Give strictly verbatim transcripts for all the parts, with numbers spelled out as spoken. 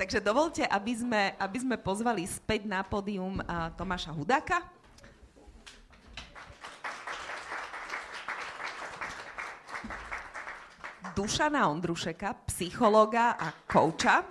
Takže dovolte, aby sme, aby sme pozvali späť na pódium uh, Tomáša Hudáka. Dušana Ondrušeka, psychológa a kouča.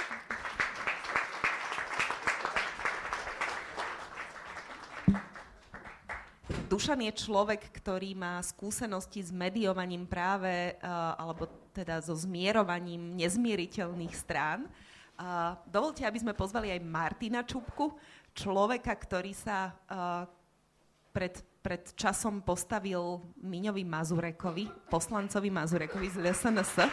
Dušan je človek, ktorý má skúsenosti s mediovaním práve, uh, alebo teda so zmierovaním nezmieriteľných strán. Uh, dovolte, aby sme pozvali aj Martina Čupku, človeka, ktorý sa uh, pred, pred časom postavil Miňovi Mazurekovi, poslancovi Mazurekovi z es en es.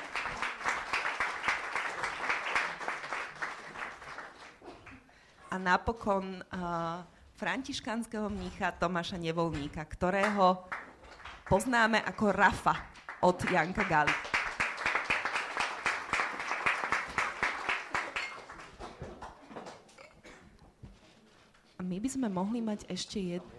A napokon uh, františkánskeho mnícha Tomáša Nevoľníka, ktorého poznáme ako Rafa od Janka Gali. A my by sme mohli mať ešte jednu.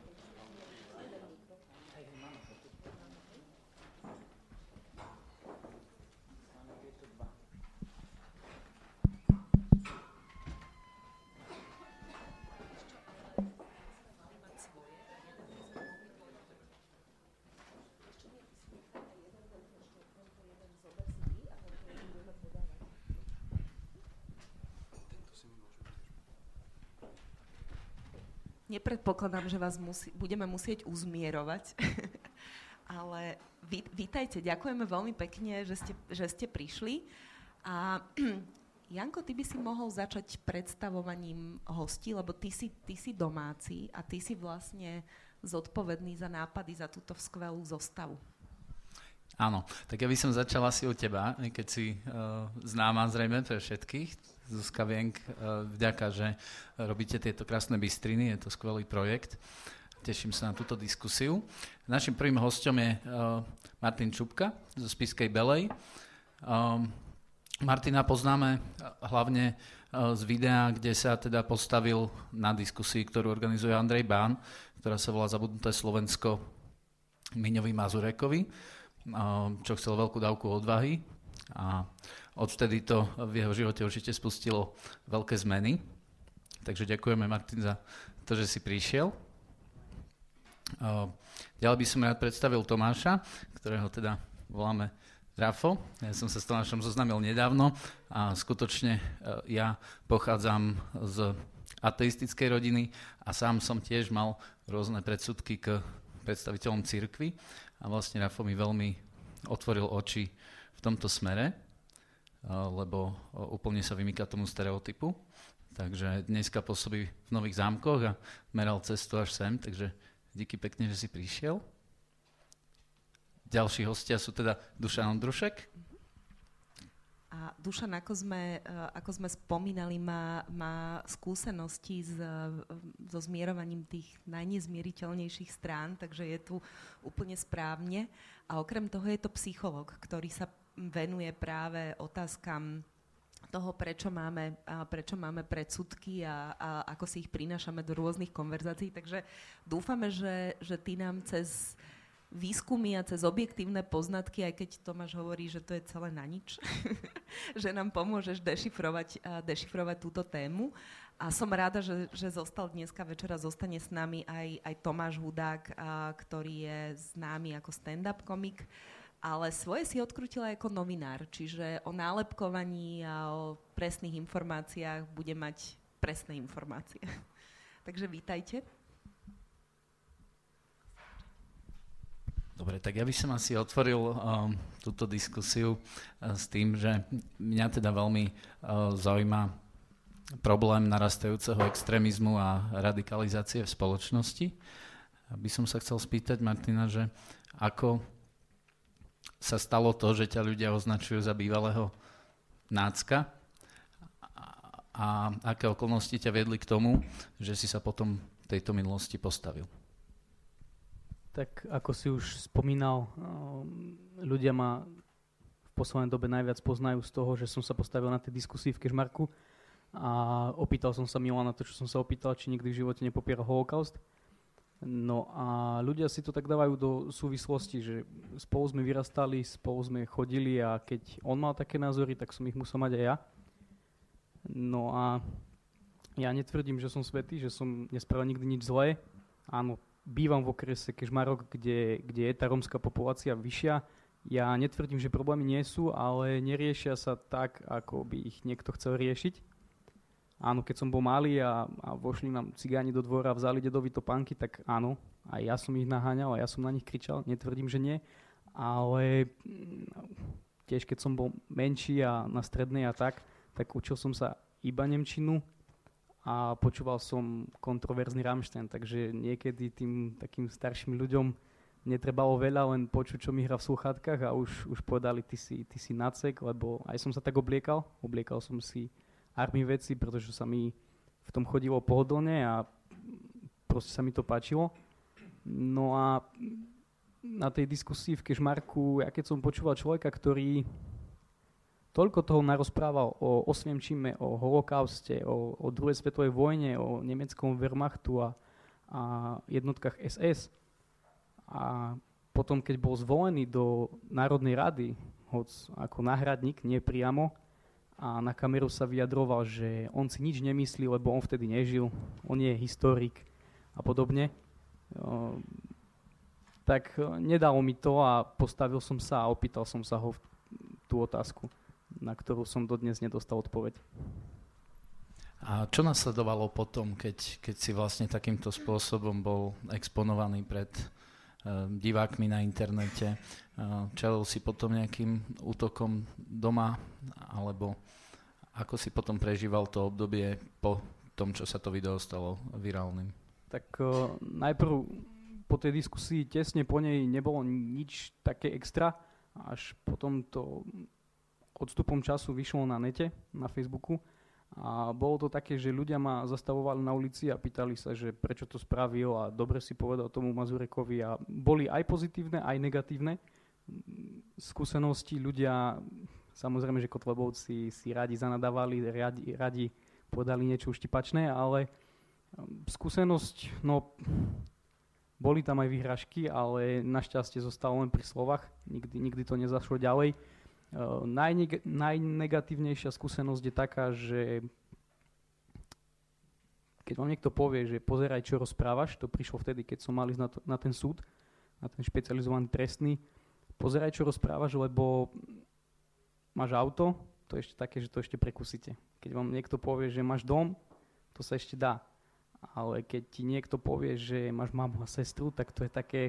Nepredpokladám, že vás musí, budeme musieť uzmierovať, ale ví, vítajte, ďakujeme veľmi pekne, že ste, že ste prišli. A Janko, ty by si mohol začať predstavovaním hostí, lebo ty si, ty si domáci a ty si vlastne zodpovedný za nápady, za túto skvelú zostavu. Áno, tak ja by som začal asi u teba, keď si uh, známa zrejme pre všetkých. Zuzka Vienk, uh, vďaka, že robíte tieto krásne bystriny, je to skvelý projekt. Teším sa na túto diskusiu. Našim prvým hosťom je uh, Martin Čupka zo Spišskej Belej. Um, Martina poznáme hlavne uh, z videa, kde sa teda postavil na diskusii, ktorú organizuje Andrej Bán, ktorá sa volá Zabudnuté Slovensko Miňovi Mazurekovi, čo chcel veľkú dávku odvahy a odvtedy to v jeho živote určite spustilo veľké zmeny. Takže ďakujeme, Martin, za to, že si prišiel. Ďalej by som rád predstavil Tomáša, ktorého teda voláme Rafo. Ja som sa s Tomášom zoznámil nedávno a skutočne ja pochádzam z ateistickej rodiny a sám som tiež mal rôzne predsudky k predstaviteľom cirkvi. A vlastne Rafo mi veľmi otvoril oči v tomto smere, lebo úplne sa vymýka tomu stereotypu. Takže dneska pôsobí v Nových Zámkoch a meral cestu až sem, takže díky pekne, že si prišiel. Ďalší hostia sú teda Dušan Ondrušek. A Dušan, ako sme, ako sme spomínali, má, má skúsenosti s, so zmierovaním tých najnezmieriteľnejších strán, takže je tu úplne správne. A okrem toho je to psychológ, ktorý sa venuje práve otázkam toho, prečo máme, prečo máme predsudky a, a ako si ich prinášame do rôznych konverzácií. Takže dúfame, že, že ty nám cez výskumy a cez objektívne poznatky, aj keď Tomáš hovorí, že to je celé na nič, že nám pomôžeš dešifrovať, dešifrovať túto tému. A som rada, že, že zostal dneska večera, zostane s nami aj, aj Tomáš Hudák, a, ktorý je známy ako stand-up komik, ale svoje si odkrútil aj ako novinár, čiže o nálepkovaní a o presných informáciách bude mať presné informácie. Takže vítajte. Dobre, tak ja by som asi otvoril um, túto diskusiu uh, s tým, že mňa teda veľmi uh, zaujíma problém narastajúceho extrémizmu a radikalizácie v spoločnosti. By som sa chcel spýtať, Martina, že ako sa stalo to, že ťa ľudia označujú za bývalého nácka a, a aké okolnosti ťa viedli k tomu, že si sa potom tejto minulosti postavil? Tak ako si už spomínal, ľudia ma v poslednej dobe najviac poznajú z toho, že som sa postavil na tej diskusii v Kežmarku a opýtal som sa Milana to, čo som sa opýtal, či nikdy v živote nepopieral holokaust. No a ľudia si to tak dávajú do súvislosti, že spolu sme vyrastali, spolu sme chodili a keď on mal také názory, tak som ich musel mať aj ja. No a ja netvrdím, že som svätý, že som nespravil nikdy nič zlé. Áno, bývam v okrese Kežmarok, kde, kde je tá rómska populácia vyššia. Ja netvrdím, že problémy nie sú, ale neriešia sa tak, ako by ich niekto chcel riešiť. Áno, keď som bol malý a, a vošli nám cigáni do dvora a vzali dedovi topánky, tak áno, aj ja som ich naháňal a ja som na nich kričal, netvrdím, že nie. Ale tiež keď som bol menší a na strednej a tak, tak učil som sa iba nemčinu a počúval som kontroverzný Rammstein, takže niekedy tým takým starším ľuďom netrebalo veľa, len počuť, čo mi hrá v slúchatkách a už, už povedali, ty si, ty si nacek, lebo aj som sa tak obliekal. Obliekal som si army veci, pretože sa mi v tom chodilo pohodlne a proste sa mi to páčilo. No a na tej diskusii v Kežmarku, ja keď som počúval človeka, ktorý toľko toho narozprával o Osvienčime, o holokauste, o, o druhej svetovej vojne, o nemeckom Wehrmachtu a, a jednotkách es es. A potom, keď bol zvolený do Národnej rady, hoc ako náhradník, nie priamo, a na kameru sa vyjadroval, že on si nič nemyslí, lebo on vtedy nežil, on je historik a podobne, tak nedalo mi to a postavil som sa a opýtal som sa ho tú otázku, na ktorú som dodnes nedostal odpoveď. A čo nasledovalo potom, keď, keď si vlastne takýmto spôsobom bol exponovaný pred uh, divákmi na internete? Uh, čelil si potom nejakým útokom doma? Alebo ako si potom prežíval to obdobie po tom, čo sa to video stalo virálnym? Tak uh, najprv po tej diskusii tesne po nej nebolo nič také extra. Až potom to odstupom času vyšlo na nete, na Facebooku a bolo to také, že ľudia ma zastavovali na ulici a pýtali sa, že prečo to spravil a dobre si povedal tomu Mazurekovi a boli aj pozitívne, aj negatívne skúsenosti. Ľudia, samozrejme, že Kotlebovci si radi zanadávali, radi, radi povedali niečo uštipačné, ale skúsenosť, no boli tam aj výhražky, ale našťastie zostalo len pri slovách, nikdy, nikdy to nezašlo ďalej. Uh, najneg- najnegatívnejšia skúsenosť je taká, že keď vám niekto povie, že pozeraj, čo rozprávaš, to prišlo vtedy, keď som mal ísť na, to, na ten súd, na ten špecializovaný trestný, pozeraj, čo rozprávaš, lebo máš auto, to je ešte také, že to ešte prekusíte. Keď vám niekto povie, že máš dom, to sa ešte dá. Ale keď ti niekto povie, že máš mamu a sestru, tak to je také...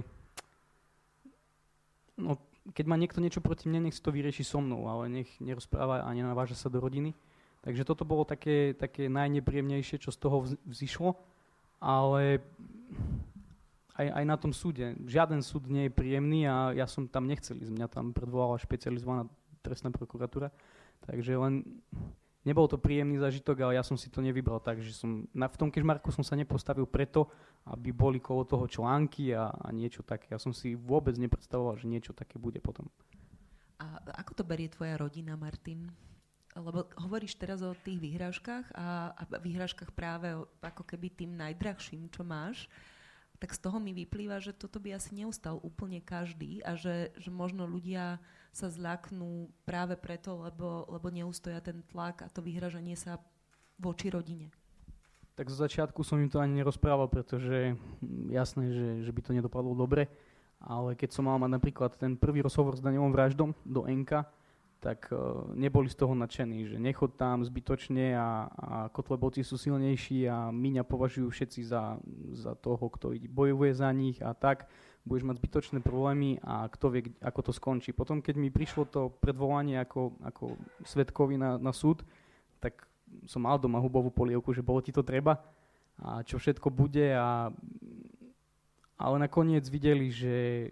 No, keď má niekto niečo proti mne, nech si to vyrieši so mnou, ale nech nerozpráva a nenaváža sa do rodiny. Takže toto bolo také, také najnepríjemnejšie, čo z toho vzišlo. Ale aj, aj na tom súde. Žiaden súd nie je príjemný a ja som tam nechcel ísť. Mňa tam predvolala špecializovaná trestná prokuratúra. Takže len... Nebol to príjemný zážitok, ale ja som si to nevybral tak, že som na, v tom Kežmarku som sa nepostavil preto, aby boli kolo toho články a, a niečo také. Ja som si vôbec nepredstavoval, že niečo také bude potom. A ako to berie tvoja rodina, Martin? Lebo hovoríš teraz o tých výhražkách a, a výhražkách práve o, ako keby tým najdrahším, čo máš, tak z toho mi vyplýva, že toto by asi neustal úplne každý a že, že možno ľudia sa zľaknú práve preto, lebo, lebo neustoja ten tlak a to vyhražanie sa voči rodine. Tak zo začiatku som im to ani nerozprával, pretože jasné, že, že by to nedopadlo dobre, ale keď som mal mať napríklad ten prvý rozhovor s Danielom Vraždom do Enka, tak uh, neboli z toho nadšení, že nechod tam zbytočne a, a Kotlebovci sú silnejší a Míňa považujú všetci za, za toho, kto bojuje za nich a tak. Budeš mať zbytočné problémy a kto vie, ako to skončí. Potom, keď mi prišlo to predvolanie ako, ako svedkovi na, na súd, tak som mal doma hubovú polievku, že bolo ti to treba a čo všetko bude. A, ale nakoniec videli, že,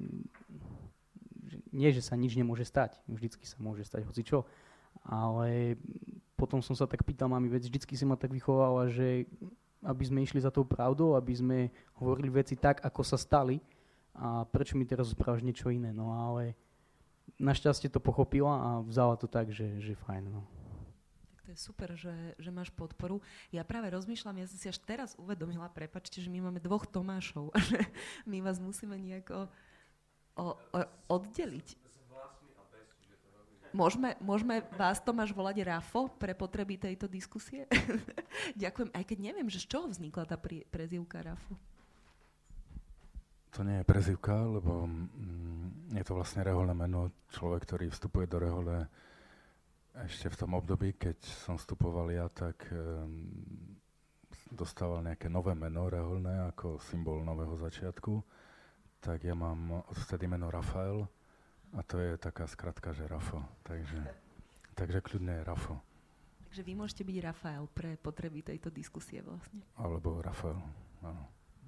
že nie, že sa nič nemôže stať. Vždycky sa môže stať hocičo. Ale potom som sa tak pýtal mami, veď vždycky si ma tak vychovala, že aby sme išli za tou pravdou, aby sme hovorili veci tak, ako sa stali. A prečo mi teraz rozprávaš niečo iné, no ale našťastie to pochopila a vzala to tak, že, že fajn, no. Tak to je super, že, že máš podporu. Ja práve rozmýšľam, ja som si až teraz uvedomila, prepáčte, že my máme dvoch Tomášov a že my vás musíme nejako o, o, oddeliť. Môžeme, môžeme vás, Tomáš, volať Rafo pre potreby tejto diskusie? Ďakujem, aj keď neviem, že z čoho vznikla tá pre- prezývka Rafo. To nie je prezývka, lebo mm, je to vlastne reholné meno. Človek, ktorý vstupuje do rehole ešte v tom období, keď som vstupoval ja, tak um, dostával nejaké nové meno reholné ako symbol nového začiatku. Tak ja mám odvtedy meno Rafael. A to je taká skratka, že Rafo. Takže, takže kľudne je Rafo. Takže vy môžete byť Rafael pre potreby tejto diskusie vlastne. Alebo Rafael, áno.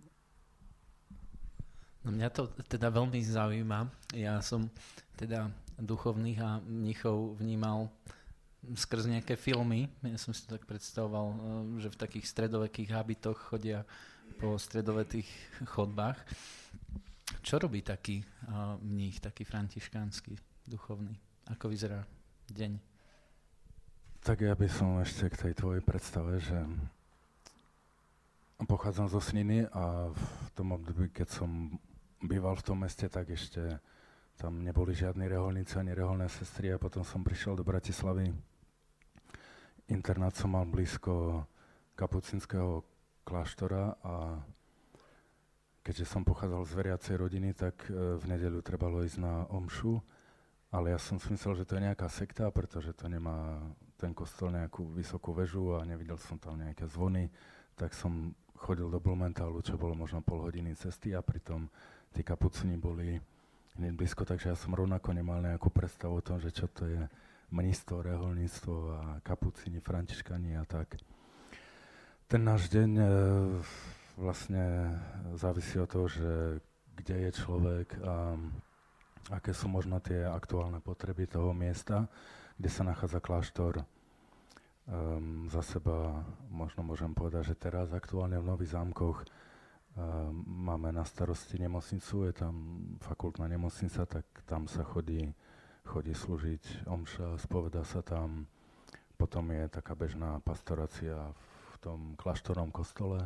No mňa to teda veľmi zaujíma. Ja som teda duchovných a mnichov vnímal skrz nejaké filmy. Ja som si tak predstavoval, že v takých stredovekých habitoch chodia po stredovetých chodbách. Čo robí taký uh, mních, taký františkánsky duchovný? Ako vyzerá deň? Tak ja by som ešte k tej tvojej predstave, že pochádzam zo Sniny a v tom období, keď som býval v tom meste, tak ešte tam neboli žiadni reholníci ani reholné sestry a potom som prišiel do Bratislavy. Internát som mal blízko kapucinského kláštora a keďže som pochádzal z veriacej rodiny, tak e, v nedeľu trebalo ísť na omšu, ale ja som si myslel, že to je nejaká sekta, pretože to nemá ten kostol nejakú vysokú väžu a nevidel som tam nejaké zvony, tak som chodil do Blumentálu, čo bolo možno pol hodiny cesty a pritom tí kapucini boli hneď blízko, takže ja som rovnako nemal nejakú predstavu o tom, že čo to je mníctvo, reholníctvo a kapucini, františkani a tak. Ten náš deň e, vlastne závisí od toho, že kde je človek a aké sú možno tie aktuálne potreby toho miesta, kde sa nachádza kláštor. Um, za seba možno môžem povedať, že teraz aktuálne v Nových Zámkoch um, máme na starosti nemocnicu, je tam fakultná nemocnica, tak tam sa chodí, chodí slúžiť omša, spoveda sa tam, potom je taká bežná pastorácia v tom kláštornom kostole,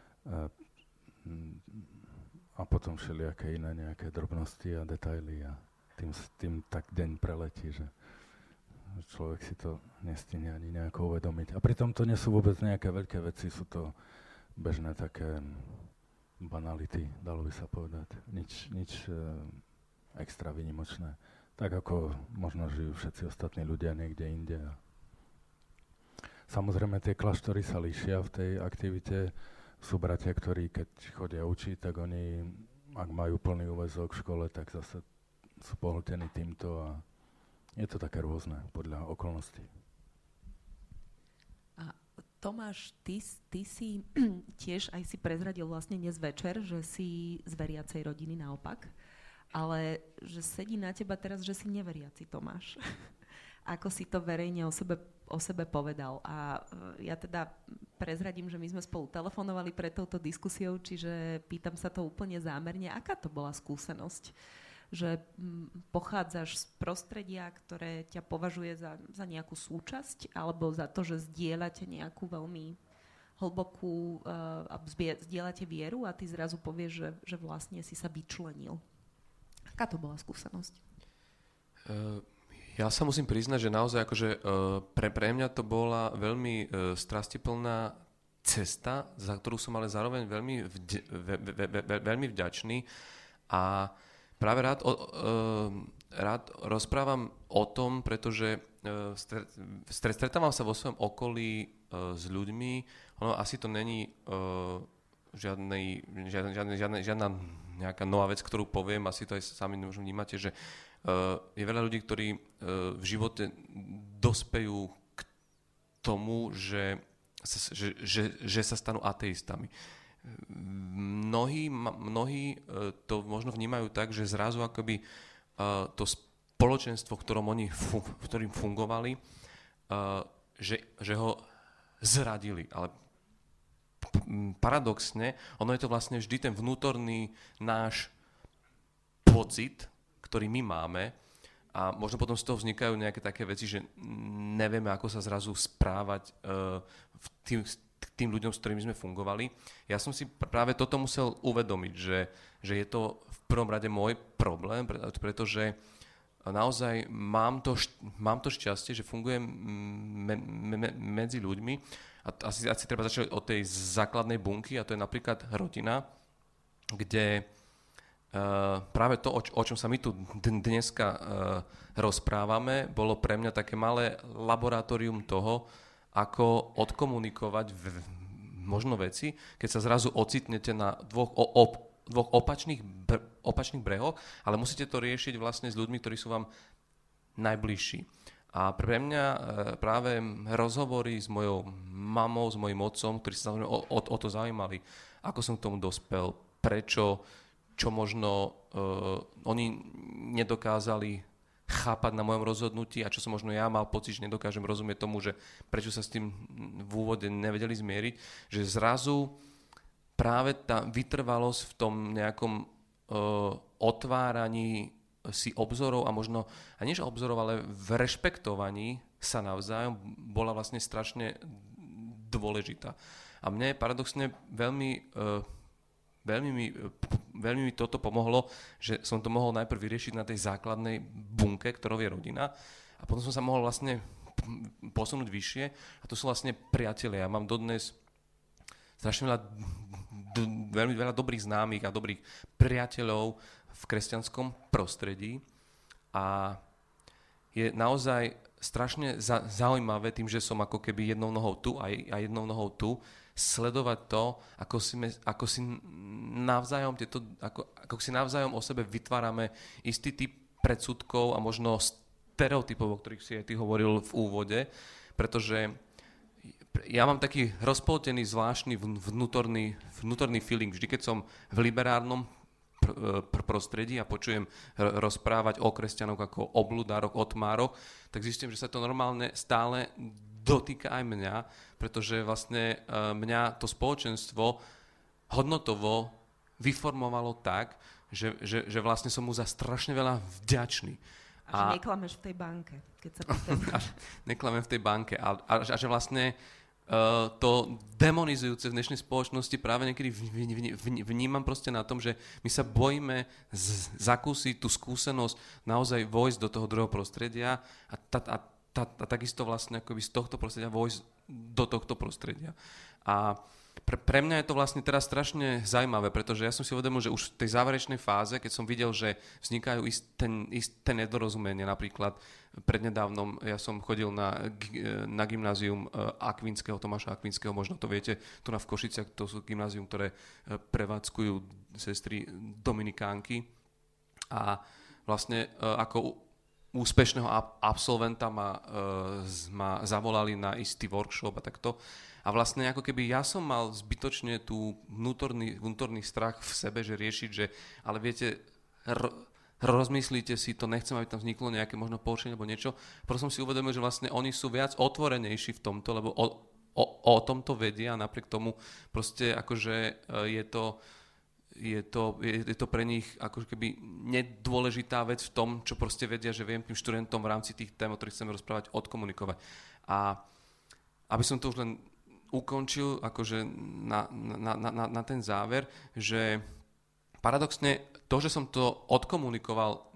a potom všelijaké iné nejaké drobnosti a detaily a tým, tým tak deň preletí, že človek si to nestihne ani nejako uvedomiť. A pritom to nie sú vôbec nejaké veľké veci, sú to bežné také banality, dalo by sa povedať. Nič, nič e, extra výnimočné. Tak ako možno žijú všetci ostatní ľudia niekde inde. Samozrejme tie kláštory sa líšia v tej aktivite. Sú bratia, ktorí keď chodia učiť, tak oni, ak majú plný úväzok v škole, tak zase sú pohltení týmto a je to také rôzne podľa okolností. A Tomáš, ty, ty si tiež aj si prezradil vlastne dnes večer, že si z veriacej rodiny naopak, ale že sedí na teba teraz, že si neveriaci Tomáš. Ako si to verejne o sebe, o sebe povedal. A ja teda prezradím, že my sme spolu telefonovali pred touto diskusiou, čiže pýtam sa to úplne zámerne. Aká to bola skúsenosť? Že m, pochádzaš z prostredia, ktoré ťa považuje za, za nejakú súčasť, alebo za to, že zdieľate nejakú veľmi hlbokú, uh, a zdieľate vieru a ty zrazu povieš, že, že vlastne si sa vyčlenil. Aká to bola skúsenosť? Uh... Ja sa musím priznať, že naozaj akože, uh, pre, pre mňa to bola veľmi uh, strastiplná cesta, za ktorú som ale zároveň veľmi, vde, ve, ve, ve, ve, veľmi vďačný a práve rád, o, uh, rád rozprávam o tom, pretože uh, stre, stre, stretávam sa vo svojom okolí uh, s ľuďmi, ono asi to není uh, žiadnej, žiadne, žiadne, žiadne, žiadna nejaká nová vec, ktorú poviem, asi to aj sami možno vnímate, že Uh, je veľa ľudí, ktorí uh, v živote dospejú k tomu, že, že, že, že sa stanú ateistami. Mnohí, mnohí uh, to možno vnímajú tak, že zrazu akoby uh, to spoločenstvo, v ktorom oni fun- v ktorým fungovali, uh, že, že ho zradili. Ale paradoxne, ono je to vlastne vždy ten vnútorný náš pocit, ktorý my máme a možno potom z toho vznikajú nejaké také veci, že nevieme, ako sa zrazu správať uh, v tým, tým ľuďom, s ktorými sme fungovali. Ja som si práve toto musel uvedomiť, že, že je to v prvom rade môj problém, pretože naozaj mám to, mám to šťastie, že fungujem me, me, medzi ľuďmi a asi, asi treba začať od tej základnej bunky a to je napríklad rodina, kde uh, práve to, o, o čom sa my tu dneska uh, rozprávame, bolo pre mňa také malé laboratórium toho, ako odkomunikovať v, možno veci, keď sa zrazu ocitnete na dvoch o, o, dvoch opačných, br- opačných brehoch, ale musíte to riešiť vlastne s ľuďmi, ktorí sú vám najbližší. A pre mňa e, práve rozhovory s mojou mamou, s mojím otcom, ktorí sa o, o, o to zaujímali, ako som k tomu dospel, prečo, čo možno e, oni nedokázali chápať na mojom rozhodnutí a čo som možno ja mal pocit, že nedokážem rozumieť tomu, že prečo sa s tým v úvode nevedeli zmieriť, že zrazu práve tá vytrvalosť v tom nejakom uh, otváraní si obzorov a možno, a nie že obzorov, ale v rešpektovaní sa navzájom bola vlastne strašne dôležitá. A mne paradoxne veľmi, uh, veľmi, mi, veľmi mi toto pomohlo, že som to mohol najprv vyriešiť na tej základnej bunke, ktorou je rodina, a potom som sa mohol vlastne posunúť vyššie, a to sú vlastne priatelia. Ja mám dodnes strašne veľa, d- veľmi veľa dobrých známych a dobrých priateľov v kresťanskom prostredí a je naozaj strašne za- zaujímavé tým, že som ako keby jednou nohou tu a, a jednou nohou tu, sledovať to, ako si, me, ako si navzájom tieto, ako, ako si navzájom o sebe vytvárame istý typ predsudkov a možno stereotypov, o ktorých si aj ty hovoril v úvode, pretože ja mám taký rozpoltený, zvláštny vnútorný, vnútorný feeling. Vždy, keď som v liberárnom pr- pr- prostredí a počujem r- rozprávať o kresťanoch ako o bludároch, o tmároch, tak zistím, že sa to normálne stále dotýka aj mňa, pretože vlastne mňa to spoločenstvo hodnotovo vyformovalo tak, že, že, že vlastne som mu za strašne veľa vďačný. A, a že neklameš v tej banke, keď sa pýtam. Neklamem v tej banke. A, a, a že vlastne Uh, to demonizujúce v dnešnej spoločnosti práve niekedy vnímam proste na tom, že my sa bojíme z- zakúsiť tú skúsenosť, naozaj vojsť do toho druhého prostredia a, ta, a, ta, a takisto vlastne akoby z tohto prostredia vojsť do tohto prostredia. A pre, pre mňa je to vlastne teraz strašne zaujímavé, pretože ja som si uvedomil, že už v tej záverečnej fáze, keď som videl, že vznikajú isté, isté nedorozumenie, napríklad prednedávnom ja som chodil na, na gymnázium Akvinského, Tomáša Akvinského, možno to viete, tu na v Košiciach, to sú gymnázium, ktoré prevádzkujú sestry Dominikánky a vlastne ako úspešného absolventa ma, ma zavolali na istý workshop a takto. A vlastne ako keby ja som mal zbytočne tú vnútorný, vnútorný strach v sebe, že riešiť, že ale viete, r- rozmyslíte si to, nechcem, aby tam vzniklo nejaké možno poučenie alebo niečo. Proto som si uvedomil, že vlastne oni sú viac otvorenejší v tomto, lebo o, o, o tomto vedia a napriek tomu proste akože je to, je to, je, je to pre nich ako keby nedôležitá vec v tom, čo proste vedia, že viem tým študentom v rámci tých tém, o ktorých chceme rozprávať, odkomunikovať. A aby som to už len ukončil akože na, na, na, na ten záver, že paradoxne to, že som to odkomunikoval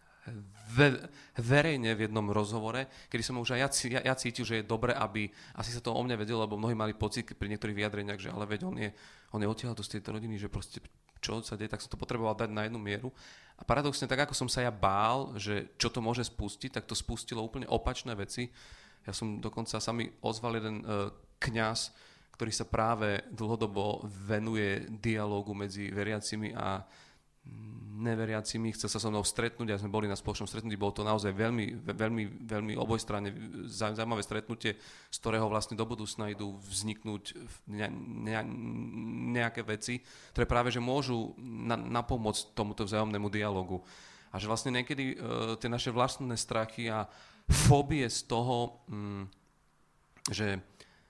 ve, verejne v jednom rozhovore, kedy som už aj ja, ja, ja cítil, že je dobre, aby asi sa to o mne vedelo, lebo mnohí mali pocit pri niektorých vyjadreniach, že ale veď on je, on je odtiaľ z tejto rodiny, že proste čo sa deje, tak som to potreboval dať na jednu mieru. A paradoxne tak, ako som sa ja bál, že čo to môže spustiť, tak to spustilo úplne opačné veci. Ja som dokonca, sa mi ozval jeden uh, kňaz, ktorý sa práve dlhodobo venuje dialógu medzi veriacimi a neveriacimi. Chcel sa so mnou stretnúť a sme boli na spoločnom stretnutí. Bolo to naozaj veľmi, veľmi, veľmi obojstranne zaujímavé stretnutie, z ktorého vlastne do budúcna idú vzniknúť ne, ne, nejaké veci, ktoré práve že môžu na, napomôcť tomuto vzájomnému dialógu. A že vlastne niekedy uh, tie naše vlastné strachy a fóbie z toho, um, že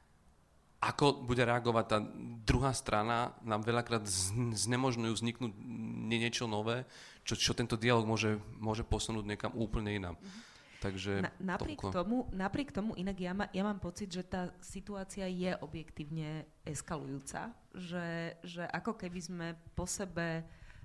ako bude reagovať tá druhá strana, nám veľakrát znemožňujú vzniknúť niečo nové, čo, čo tento dialog môže, môže posunúť niekam úplne inám. Takže Na, napriek, tomu, napriek tomu inak ja, ma, ja mám pocit, že tá situácia je objektívne eskalujúca, že, že ako keby sme po sebe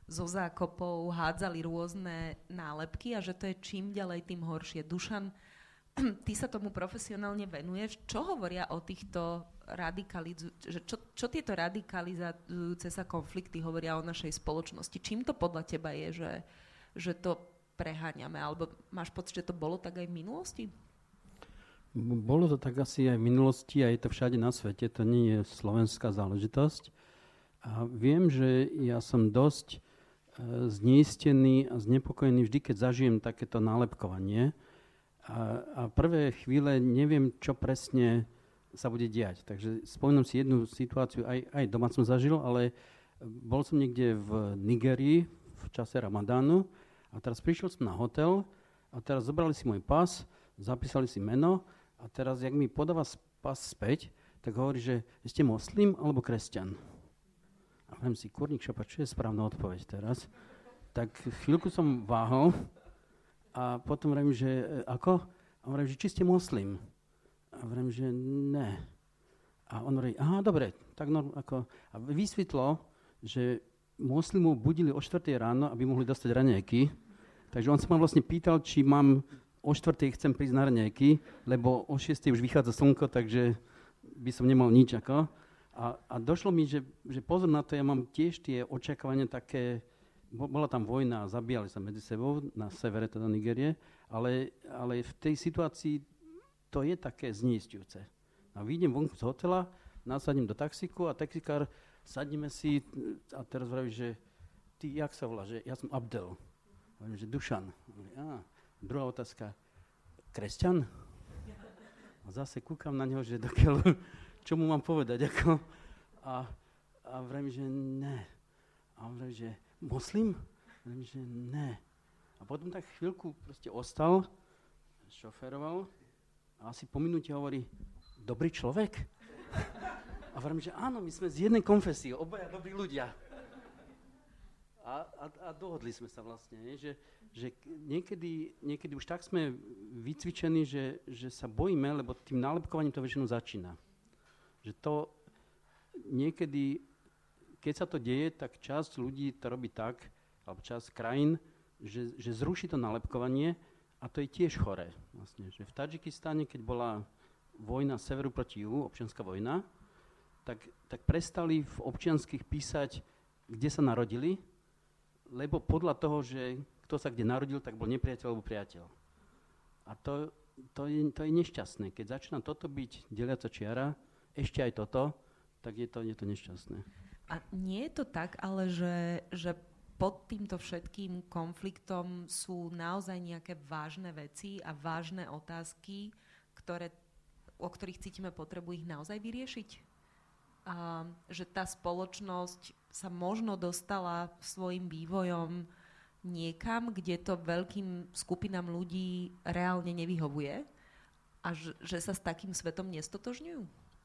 zo zákopov hádzali rôzne nálepky a že to je čím ďalej, tým horšie. Dušan, ty sa tomu profesionálne venuješ. Čo hovoria o týchto radikalizujúce, čo, čo tieto radikalizujúce sa konflikty hovoria o našej spoločnosti? Čím to podľa teba je, že, že to preháňame? Alebo máš pocit, že to bolo tak aj v minulosti? Bolo to tak asi aj v minulosti a je to všade na svete. To nie je slovenská záležitosť. A viem, že ja som dosť e, zneistený a znepokojený vždy, keď zažijem takéto nálepkovanie. A, a prvé chvíle neviem, čo presne sa bude diať. Takže spomínam si jednu situáciu, aj, aj doma som zažil, ale bol som niekde v Nigerii v čase Ramadánu a teraz prišiel som na hotel a teraz zobrali si môj pas, zapísali si meno a teraz, jak mi podáva pas späť, tak hovorí, že ste moslim alebo kresťan. A hovorím si, kurník šopa, čo je správna odpoveď teraz? Tak chvíľku som váhal a potom hovorím, že ako? A hovorím, že či ste moslim? A hovorím, že ne. A on hovorí, aha, dobre, tak no, ako... A vysvetlo, že moslimov budili o štvrtej ráno, aby mohli dostať raňajky. Takže on sa ma vlastne pýtal, či mám o štvrtej chcem prísť na raňajky, lebo o šiestej už vychádza slnko, takže by som nemal nič ako. A, a došlo mi, že, že pozor na to, ja mám tiež tie očakávania také, bola tam vojna a zabíjali sa medzi sebou, na severe teda Nigérie, ale, ale v tej situácii to je také zneisťujúce. A vyjdem vonku z hotela, nasadím do taxíku a taxikár, sadneme si a teraz vraví, že ty, jak sa volá, že ja som Abdel. Hovorím, že Dušan. Á, druhá otázka, kresťan? A zase kúkam na neho, že dokiaľ, čo mu mám povedať, ako? A, a vravím, že ne. A on vraví, že moslim? Vravím, že ne. A potom tak chvíľku proste ostal, šoferoval a asi po minúte hovorí, dobrý človek? A vravím, že áno, my sme z jednej konfesie, obaja dobrí ľudia. A, a, a dohodli sme sa vlastne, že, že niekedy, niekedy už tak sme vycvičení, že, že sa bojíme, lebo tým nálepkovaním to väčšinou začína. Že to niekedy, keď sa to deje, tak časť ľudí to robí tak, alebo časť krajín, že, že zruší to nálepkovanie a to je tiež choré. Vlastne, že v Tadžikistáne, keď bola vojna severu proti juhu, občianska vojna, tak, tak prestali v občianskych písať, kde sa narodili, lebo podľa toho, že kto sa kde narodil, tak bol nepriateľ alebo priateľ. A to, to, je, to je nešťastné. Keď začína toto byť deliaca čiara, ešte aj toto, tak je to, je to nešťastné. A nie je to tak, ale že, že pod týmto všetkým konfliktom sú naozaj nejaké vážne veci a vážne otázky, ktoré, o ktorých cítime potrebu ich naozaj vyriešiť? A že tá spoločnosť sa možno dostala svojim vývojom niekam, kde to veľkým skupinám ľudí reálne nevyhovuje a že, že sa s takým svetom nestotožňujú?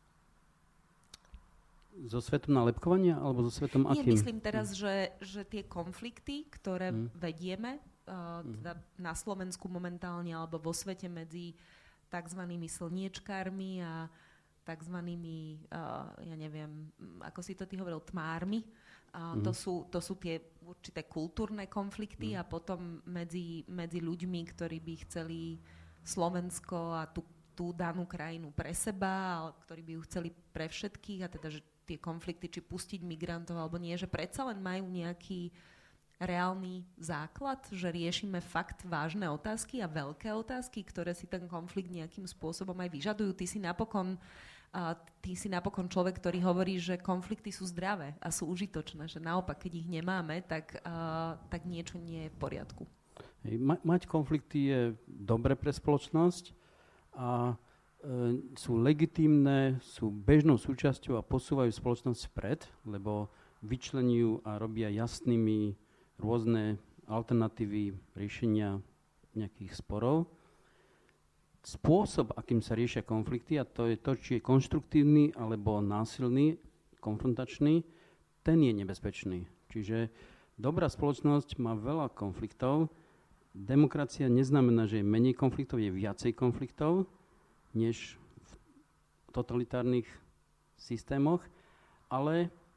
So svetom nálepkovania alebo so svetom akým? Nie, myslím teraz, mm. že, že tie konflikty, ktoré mm. vedieme uh, mm. teda na Slovensku momentálne alebo vo svete medzi takzvanými slniečkármi a takzvanými, uh, ja neviem, ako si to ty hovoril, tmármi. Uh, mm. to, sú, to sú tie určité kultúrne konflikty mm. a potom medzi, medzi ľuďmi, ktorí by chceli Slovensko a tú, tú danú krajinu pre seba, ale ktorí by ju chceli pre všetkých a teda, že tie konflikty, či pustiť migrantov alebo nie, že predsa len majú nejaký reálny základ, že riešime fakt vážne otázky a veľké otázky, ktoré si ten konflikt nejakým spôsobom aj vyžadujú. Ty si napokon, uh, ty si napokon človek, ktorý hovorí, že konflikty sú zdravé a sú užitočné, že naopak, keď ich nemáme, tak, uh, tak niečo nie je v poriadku. Hej, ma- mať konflikty je dobre pre spoločnosť a e, sú legitímne, sú bežnou súčasťou a posúvajú spoločnosť vpred, lebo vyčlenujú a robia jasnými rôzne alternatívy riešenia nejakých sporov. Spôsob, akým sa riešia konflikty, a to je to, či je konštruktívny alebo násilný, konfrontačný, ten je nebezpečný. Čiže dobrá spoločnosť má veľa konfliktov. Demokracia neznamená, že je menej konfliktov, je viacej konfliktov, než v totalitárnych systémoch, ale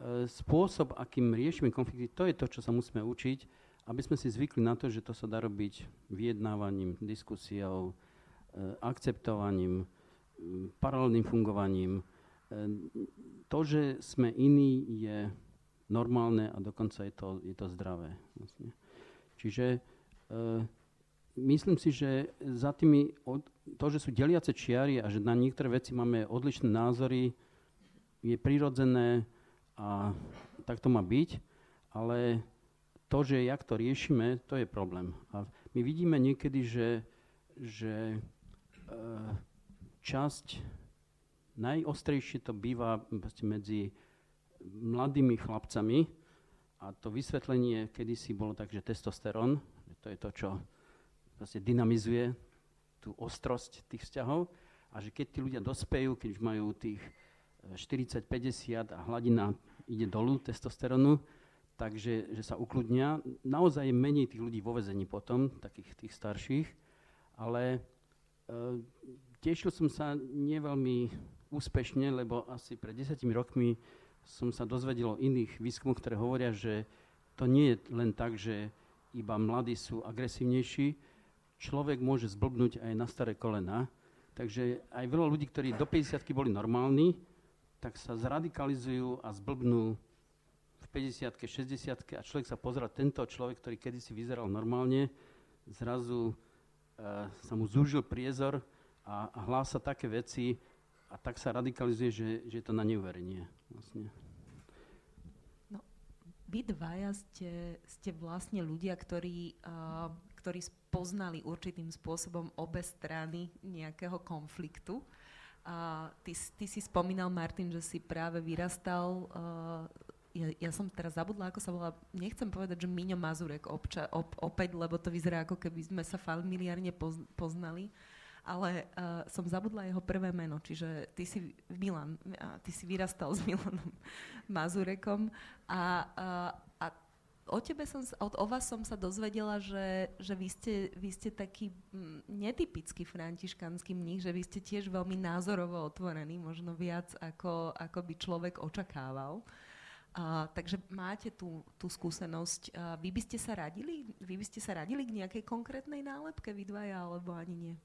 spôsob, akým riešime konflikty, to je to, čo sa musíme učiť, aby sme si zvykli na to, že to sa dá robiť vyjednávaním, diskusiou, akceptovaním, paralelným fungovaním. To, že sme iní, je normálne a dokonca je to, je to zdravé. Vlastne. Čiže myslím si, že za tými, to, že sú deliace čiary a že na niektoré veci máme odlišné názory, je prirodzené a tak to má byť, ale to, že jak to riešime, to je problém. A my vidíme niekedy, že, že e, časť, najostrejšie to býva medzi mladými chlapcami a to vysvetlenie kedysi bolo tak, že testosterón, to je to, čo vlastne dynamizuje tú ostrosť tých vzťahov a že keď tí ľudia dospejú, keď už majú tých štyridsať päťdesiat a hladina ide dolu testosterónu, takže že sa ukludnia. Naozaj je menej tých ľudí vo väzení potom, takých tých starších, ale e, tešil som sa nie veľmi úspešne, lebo asi pred desiatimi rokmi som sa dozvedel o iných výskumoch, ktoré hovoria, že to nie je len tak, že iba mladí sú agresívnejší, človek môže zblbnúť aj na staré kolená. Takže aj veľa ľudí, ktorí do päťdesiatky boli normálni, tak sa zradikalizujú a zblbnú v päťdesiatke, šesťdesiatke a človek sa pozerá, tento človek, ktorý kedysi vyzeral normálne, zrazu uh, sa mu zúžil priezor a, a hlása také veci a tak sa radikalizuje, že, že je to na neuverenie. Vlastne. No, vy dvaja ste, ste vlastne ľudia, ktorí, uh, ktorí spoznali určitým spôsobom obe strany nejakého konfliktu. Uh, ty, ty si spomínal, Martin, že si práve vyrastal, uh, ja, ja som teraz zabudla, ako sa volá, nechcem povedať, že Miňo Mazurek obča, op, opäť, lebo to vyzerá, ako keby sme sa familiárne poz, poznali, ale uh, som zabudla jeho prvé meno, čiže ty si Milan, uh, ty si vyrastal s Milanom Mazurekom a, uh, a O tebe som, o, o vás som sa dozvedela, že, že vy, ste, vy ste taký m, netypický františkanský mních, že vy ste tiež veľmi názorovo otvorení, možno viac ako, ako by človek očakával. Uh, takže máte tú, tú skúsenosť. Uh, vy by ste sa radili? Vy by ste sa radili k nejakej konkrétnej nálepke, vy dvaja, alebo ani nie?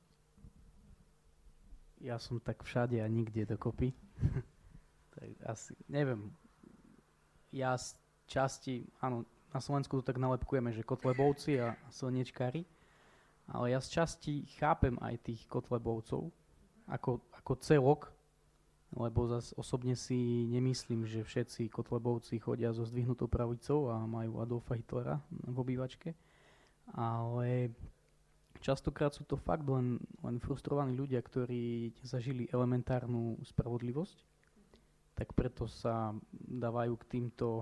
Ja som tak všade a nikde dokopy. Tak asi, neviem. Ja z časti, áno, na Slovensku to tak nalepkujeme, že kotlebovci a slniečkári, ale ja z časti chápem aj tých kotlebovcov ako, ako celok, lebo zase osobne si nemyslím, že všetci kotlebovci chodia so zdvihnutou pravicou a majú Adolfa Hitlera v obývačke, ale častokrát sú to fakt len, len frustrovaní ľudia, ktorí zažili elementárnu spravodlivosť, tak preto sa dávajú k týmto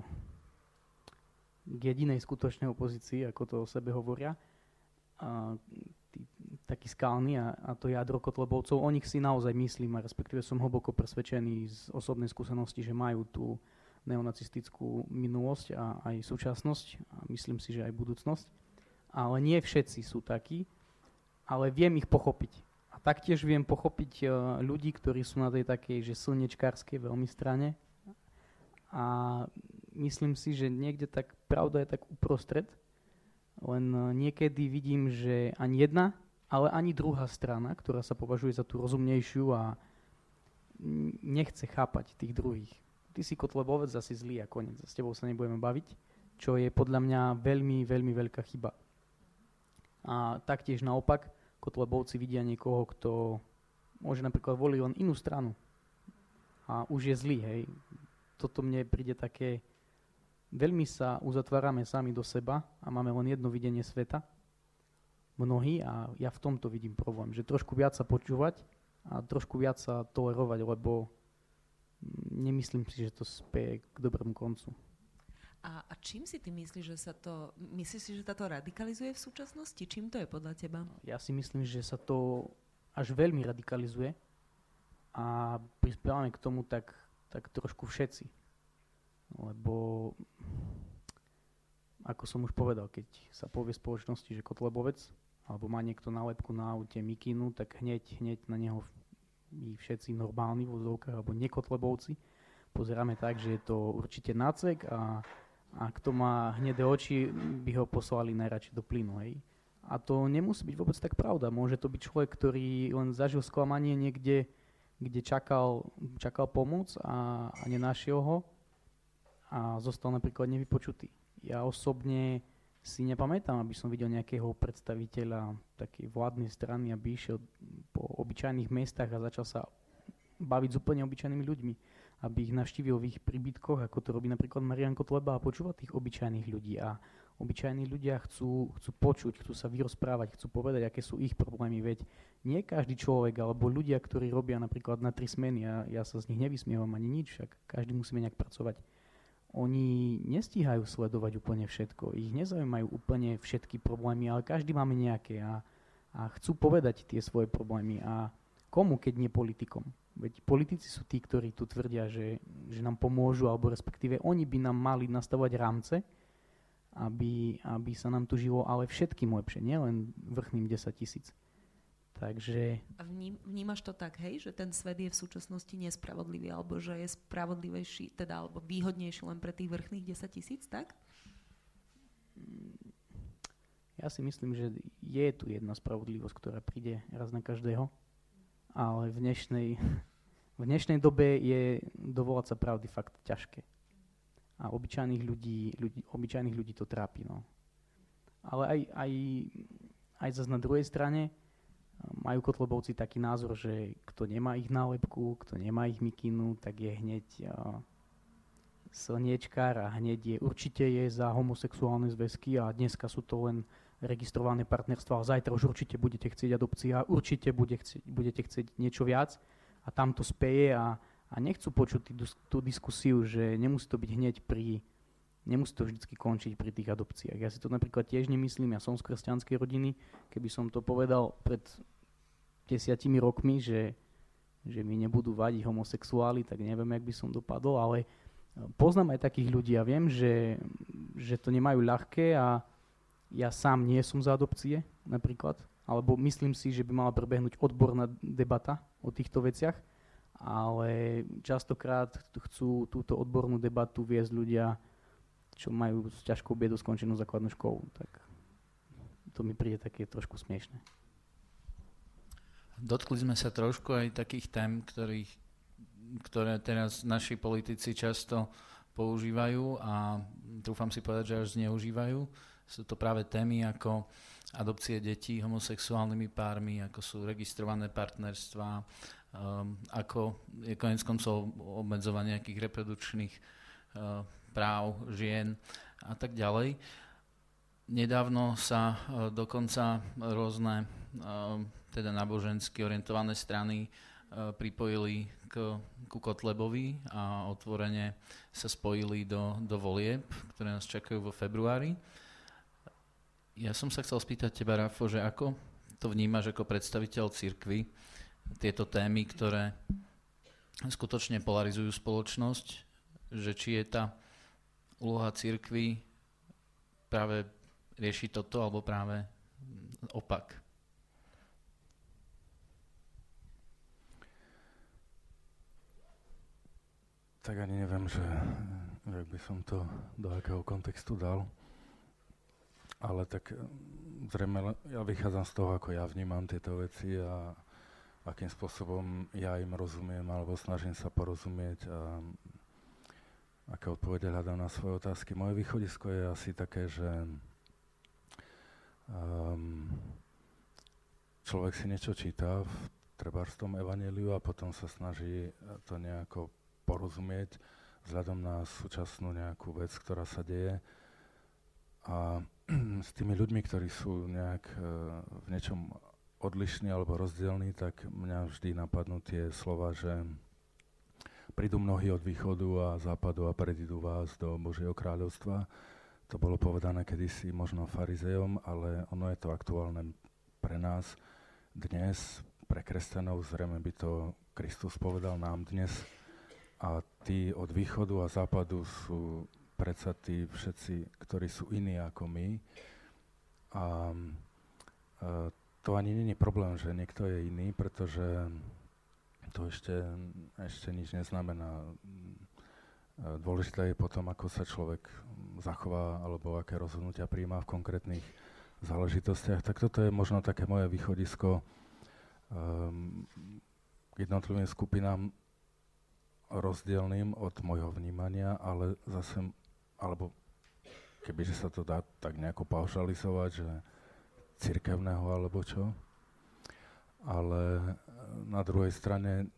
k jedinej skutočnej opozícii, ako to o sebe hovoria, a tí, takí skalní a, a to jadro kotlebovcov, o nich si naozaj myslím a respektíve som hlboko presvedčený z osobnej skúsenosti, že majú tú neonacistickú minulosť a aj súčasnosť a myslím si, že aj budúcnosť. Ale nie všetci sú takí, ale viem ich pochopiť. A taktiež viem pochopiť uh, ľudí, ktorí sú na tej takej, že slnečkárskej veľmi strane. A myslím si, že niekde tak pravda je tak uprostred, len niekedy vidím, že ani jedna, ale ani druhá strana, ktorá sa považuje za tú rozumnejšiu a nechce chápať tých druhých. Ty si kotlebovec, asi zlý a koniec, s tebou sa nebudeme baviť, čo je podľa mňa veľmi, veľmi veľká chyba. A taktiež naopak, kotlebovci vidia niekoho, kto môže napríklad voliť len inú stranu a už je zlý, hej. Toto mne príde také, veľmi sa uzatvárame sami do seba a máme len jedno videnie sveta, mnohí, a ja v tomto vidím problém, že trošku viac sa počúvať a trošku viac sa tolerovať, lebo nemyslím si, že to speje k dobrému koncu. A, a čím si ty myslíš, že sa to, myslíš si, že sa to radikalizuje v súčasnosti? Čím to je podľa teba? Ja si myslím, že sa to až veľmi radikalizuje a prispievame k tomu tak tak trošku všetci. Lebo, ako som už povedal, keď sa povie v spoločnosti, že kotlebovec, alebo má niekto nálepku na aute mikinu, tak hneď, hneď na neho my všetci normálni vo vzovkách, alebo nekotlebovci, pozeráme tak, že je to určite nácek a, a kto má hnedé oči, by ho poslali najradšej do plynu, hej. A to nemusí byť vôbec tak pravda. Môže to byť človek, ktorý len zažil sklamanie niekde, kde čakal, čakal pomoc a, a nenašiel ho a zostal napríklad nevypočutý. Ja osobne si nepamätám, aby som videl nejakého predstaviteľa takej vládnej strany, aby išiel po obyčajných mestách a začal sa baviť s úplne obyčajnými ľuďmi, aby ich navštívil v ich príbytkoch, ako to robí napríklad Marián Kotleba, a počúvať tých obyčajných ľudí. A obyčajní ľudia chcú, chcú počuť, chcú sa vyrozprávať, chcú povedať, aké sú ich problémy, veď nie každý človek, alebo ľudia, ktorí robia napríklad na tri smeny, a ja sa z nich nevysmievam ani nič, však každý musíme nejak pracovať. Oni nestíhajú sledovať úplne všetko, ich nezaujímajú úplne všetky problémy, ale každý máme nejaké a, a chcú povedať tie svoje problémy. A komu, keď nie politikom? Veď politici sú tí, ktorí tu tvrdia, že, že nám pomôžu, alebo respektíve oni by nám mali nastavovať rámce, aby, aby sa nám tu žilo ale všetkým lepšie, nielen vrchným desaťtisíc. Takže... A vním, vnímaš to tak, hej, že ten svet je v súčasnosti nespravodlivý, alebo že je spravodlivejší, teda alebo výhodnejší len pre tých vrchných desaťtisíc, tak? Ja si myslím, že je tu jedna spravodlivosť, ktorá príde raz na každého, ale v dnešnej, v dnešnej dobe je dovolať sa pravdy fakt ťažké. A obyčajných ľudí, ľudí, obyčajných ľudí to trápi, no. Ale aj, aj, aj zase na druhej strane majú Kotlebovci taký názor, že kto nemá ich nálepku, kto nemá ich mikinu, tak je hneď uh, slniečkár a hneď je, určite je za homosexuálne zväzky a dneska sú to len registrované partnerstva, ale zajtra už určite budete chcieť adopcia, určite bude chci, budete chcieť niečo viac a tam to speje a, a nechcú počuť tý, tú diskusiu, že nemusí to byť hneď pri, nemusí to vždycky končiť pri tých adopciách. Ja si to napríklad tiež nemyslím, ja som z kresťanskej rodiny, keby som to povedal pred desiatimi rokmi, že, že mi nebudú vadiť homosexuáli, tak neviem, jak by som dopadol, ale poznám aj takých ľudí a viem, že, že to nemajú ľahké a ja sám nie som za adopcie napríklad, alebo myslím si, že by mala prebehnúť odborná debata o týchto veciach, ale častokrát chcú túto odbornú debatu viesť ľudia, čo majú s ťažkou biedou skončenú základnú školu, tak to mi príde také trošku smiešné. Dotkli sme sa trošku aj takých tém, ktorých, ktoré teraz naši politici často používajú a trúfam si povedať, že až zneužívajú. Sú to práve témy ako adopcie detí homosexuálnymi pármi, ako sú registrované partnerstvá, um, ako je koniec koncov obmedzovanie nejakých reprodukčných uh, práv žien a tak ďalej. Nedávno sa uh, dokonca rôzne uh, teda nábožensky orientované strany uh, pripojili k, ku Kotlebovi a otvorene sa spojili do, do volieb, ktoré nás čakajú vo februári. Ja som sa chcel spýtať teba, Rafo, že ako to vnímaš ako predstaviteľ cirkvi, tieto témy, ktoré skutočne polarizujú spoločnosť, že či je tá úloha cirkvi práve riešiť toto, alebo práve opak? Tak ani neviem, že jak by som to do akého kontextu dal. Ale tak zrejme ja vychádzam z toho, ako ja vnímam tieto veci a akým spôsobom ja im rozumiem alebo snažím sa porozumieť a aké odpovede hľadám na svoje otázky. Moje východisko je asi také, že um, človek si niečo číta v trebárs tom evanjeliu a potom sa snaží to nejako porozumieť vzhľadom na súčasnú nejakú vec, ktorá sa deje. A s tými ľuďmi, ktorí sú nejak uh, v niečom odlišní alebo rozdielní, tak mňa vždy napadnú tie slova, že prídu mnohí od východu a západu a predídu vás do Božieho kráľovstva. To bolo povedané kedysi možno farizejom, ale ono je to aktuálne pre nás dnes, pre kresťanov, zrejme by to Kristus povedal nám dnes. A tí od východu a západu sú predsa tí všetci, ktorí sú iní ako my. A, a to ani nie je problém, že niekto je iný, pretože to ešte, ešte nič neznamená. Dôležité je potom, ako sa človek zachová alebo aké rozhodnutia prijíma v konkrétnych záležitostiach. Tak toto je možno také moje východisko um, k jednotlivým skupinám rozdielným od môjho vnímania, ale zase, alebo kebyže sa to dá tak nejako paušalizovať, že cirkevného alebo čo. Ale na druhej strane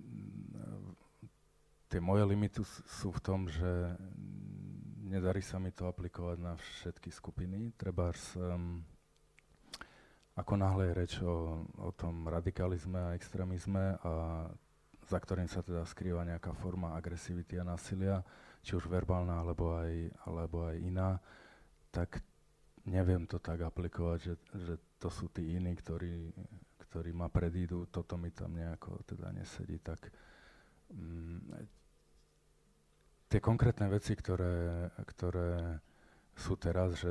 tie moje limity sú v tom, že nedarí sa mi to aplikovať na všetky skupiny. Trebárs, um, ako náhle je reč o, o tom radikalizme a extrémizme, a za ktorým sa teda skrýva nejaká forma agresivity a násilia, či už verbálna alebo aj, alebo aj iná, tak neviem to tak aplikovať, že, že to sú tí iní, ktorí, ktorí ma predídu, toto mi tam nejako teda nesedí. Tak um, tie konkrétne veci, ktoré, ktoré sú teraz, že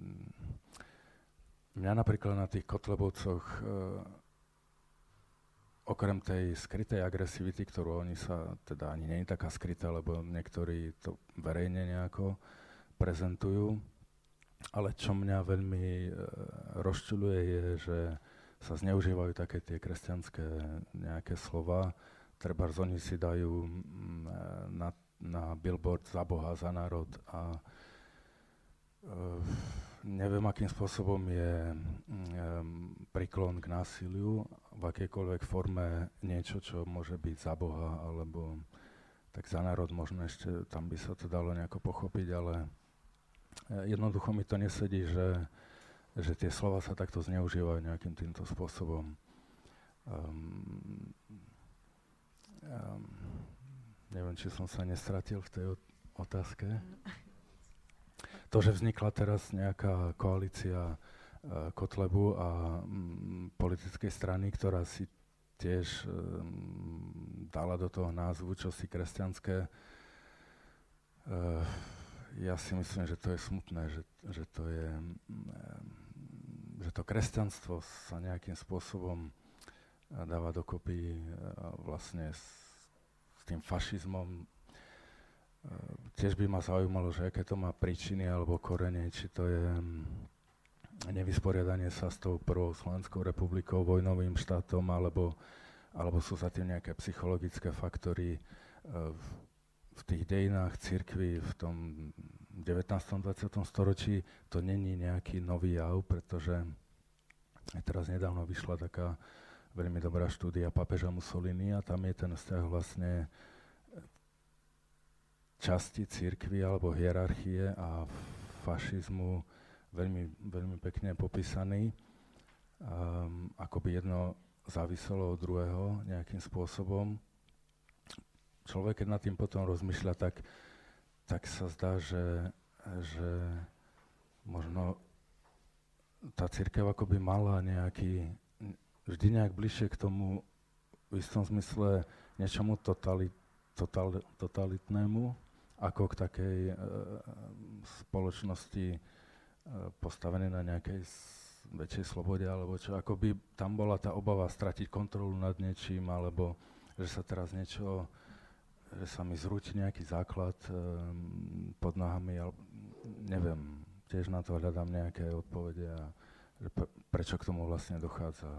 mňa napríklad na tých Kotlebovcoch e, okrem tej skrytej agresivity, ktorú oni sa, teda ani nie je taká skrytá, lebo niektorí to verejne nejako prezentujú, ale čo mňa veľmi e, rozčuľuje je, že sa zneužívajú také tie kresťanské nejaké slova, trebárs oni si dajú m, na na billboard za Boha, za národ a e, neviem, akým spôsobom je e, príklon k násiliu v akejkoľvek forme niečo, čo môže byť za Boha, alebo tak za národ možno ešte, tam by sa to dalo nejako pochopiť, ale e, jednoducho mi to nesedí, že, že tie slova sa takto zneužívajú nejakým týmto spôsobom. Um, um, Neviem, či som sa nestratil v tej otázke. To, že vznikla teraz nejaká koalícia uh, Kotlebu a um, politickej strany, ktorá si tiež um, dala do toho názvu čosi kresťanské, uh, ja si myslím, že to je smutné, že, že to je, um, že to kresťanstvo sa nejakým spôsobom uh, dáva dokopy uh, vlastne s tým fašizmom. Tiež by ma zaujímalo, že aké to má príčiny alebo korene, či to je nevysporiadanie sa s tou prvou Slovenskou republikou, vojnovým štátom, alebo, alebo sú za tým nejaké psychologické faktory v, v tých dejinách cirkvi v tom devätnástom dvadsiatom storočí. To není nejaký nový jav, pretože teraz nedávno vyšla taká veľmi dobrá štúdia pápeža Mussolini a tam je ten vzťah vlastne časti cirkvi alebo hierarchie a fašizmu veľmi, veľmi pekne popísaný. Um, ako by jedno záviselo od druhého nejakým spôsobom. Človek, keď nad tým potom rozmýšľa, tak, tak sa zdá, že, že možno tá cirkev akoby mala nejaký vždy nejak bližšie k tomu v istom zmysle niečomu totali, total, totalitnému, ako k takej e, spoločnosti e, postavenej na nejakej s, väčšej slobode, alebo čo. Ako by tam bola tá obava stratiť kontrolu nad niečím, alebo že sa teraz niečo, že sa mi zrúti nejaký základ e, pod nohami, ale neviem, tiež na to hľadám nejaké odpovede a že pre, prečo k tomu vlastne dochádza.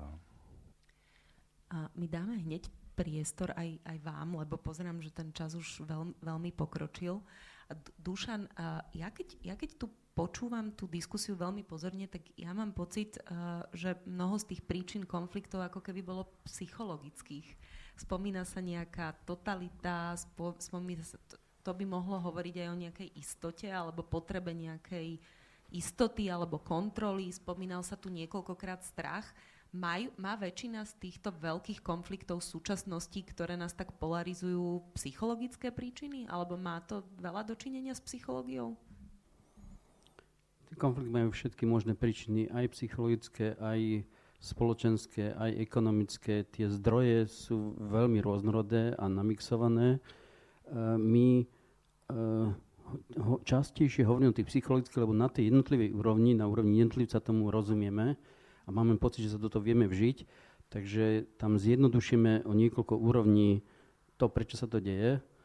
A my dáme hneď priestor aj, aj vám, lebo pozerám, že ten čas už veľmi, veľmi pokročil. A Dušan, a ja, keď, ja keď tu počúvam tú diskusiu veľmi pozorne, tak ja mám pocit, uh, že mnoho z tých príčin konfliktov ako keby bolo psychologických. Spomína sa nejaká totalita, spo, spomína sa, to, to by mohlo hovoriť aj o nejakej istote alebo potrebe nejakej istoty alebo kontroly. Spomínal sa tu niekoľkokrát strach. Maj, má väčšina z týchto veľkých konfliktov v súčasnosti, ktoré nás tak polarizujú, psychologické príčiny? Alebo má to veľa dočinenia s psychológiou? Konflikt majú všetky možné príčiny, aj psychologické, aj spoločenské, aj ekonomické. Tie zdroje sú veľmi rôznorodé a namixované. Uh, my uh, ho, častejšie hovoríme o tých psychologických, lebo na tej jednotlivej úrovni, na úrovni jednotlivca tomu rozumieme, a máme pocit, že sa do toho vieme vžiť, takže tam zjednodušíme o niekoľko úrovní to, prečo sa to deje.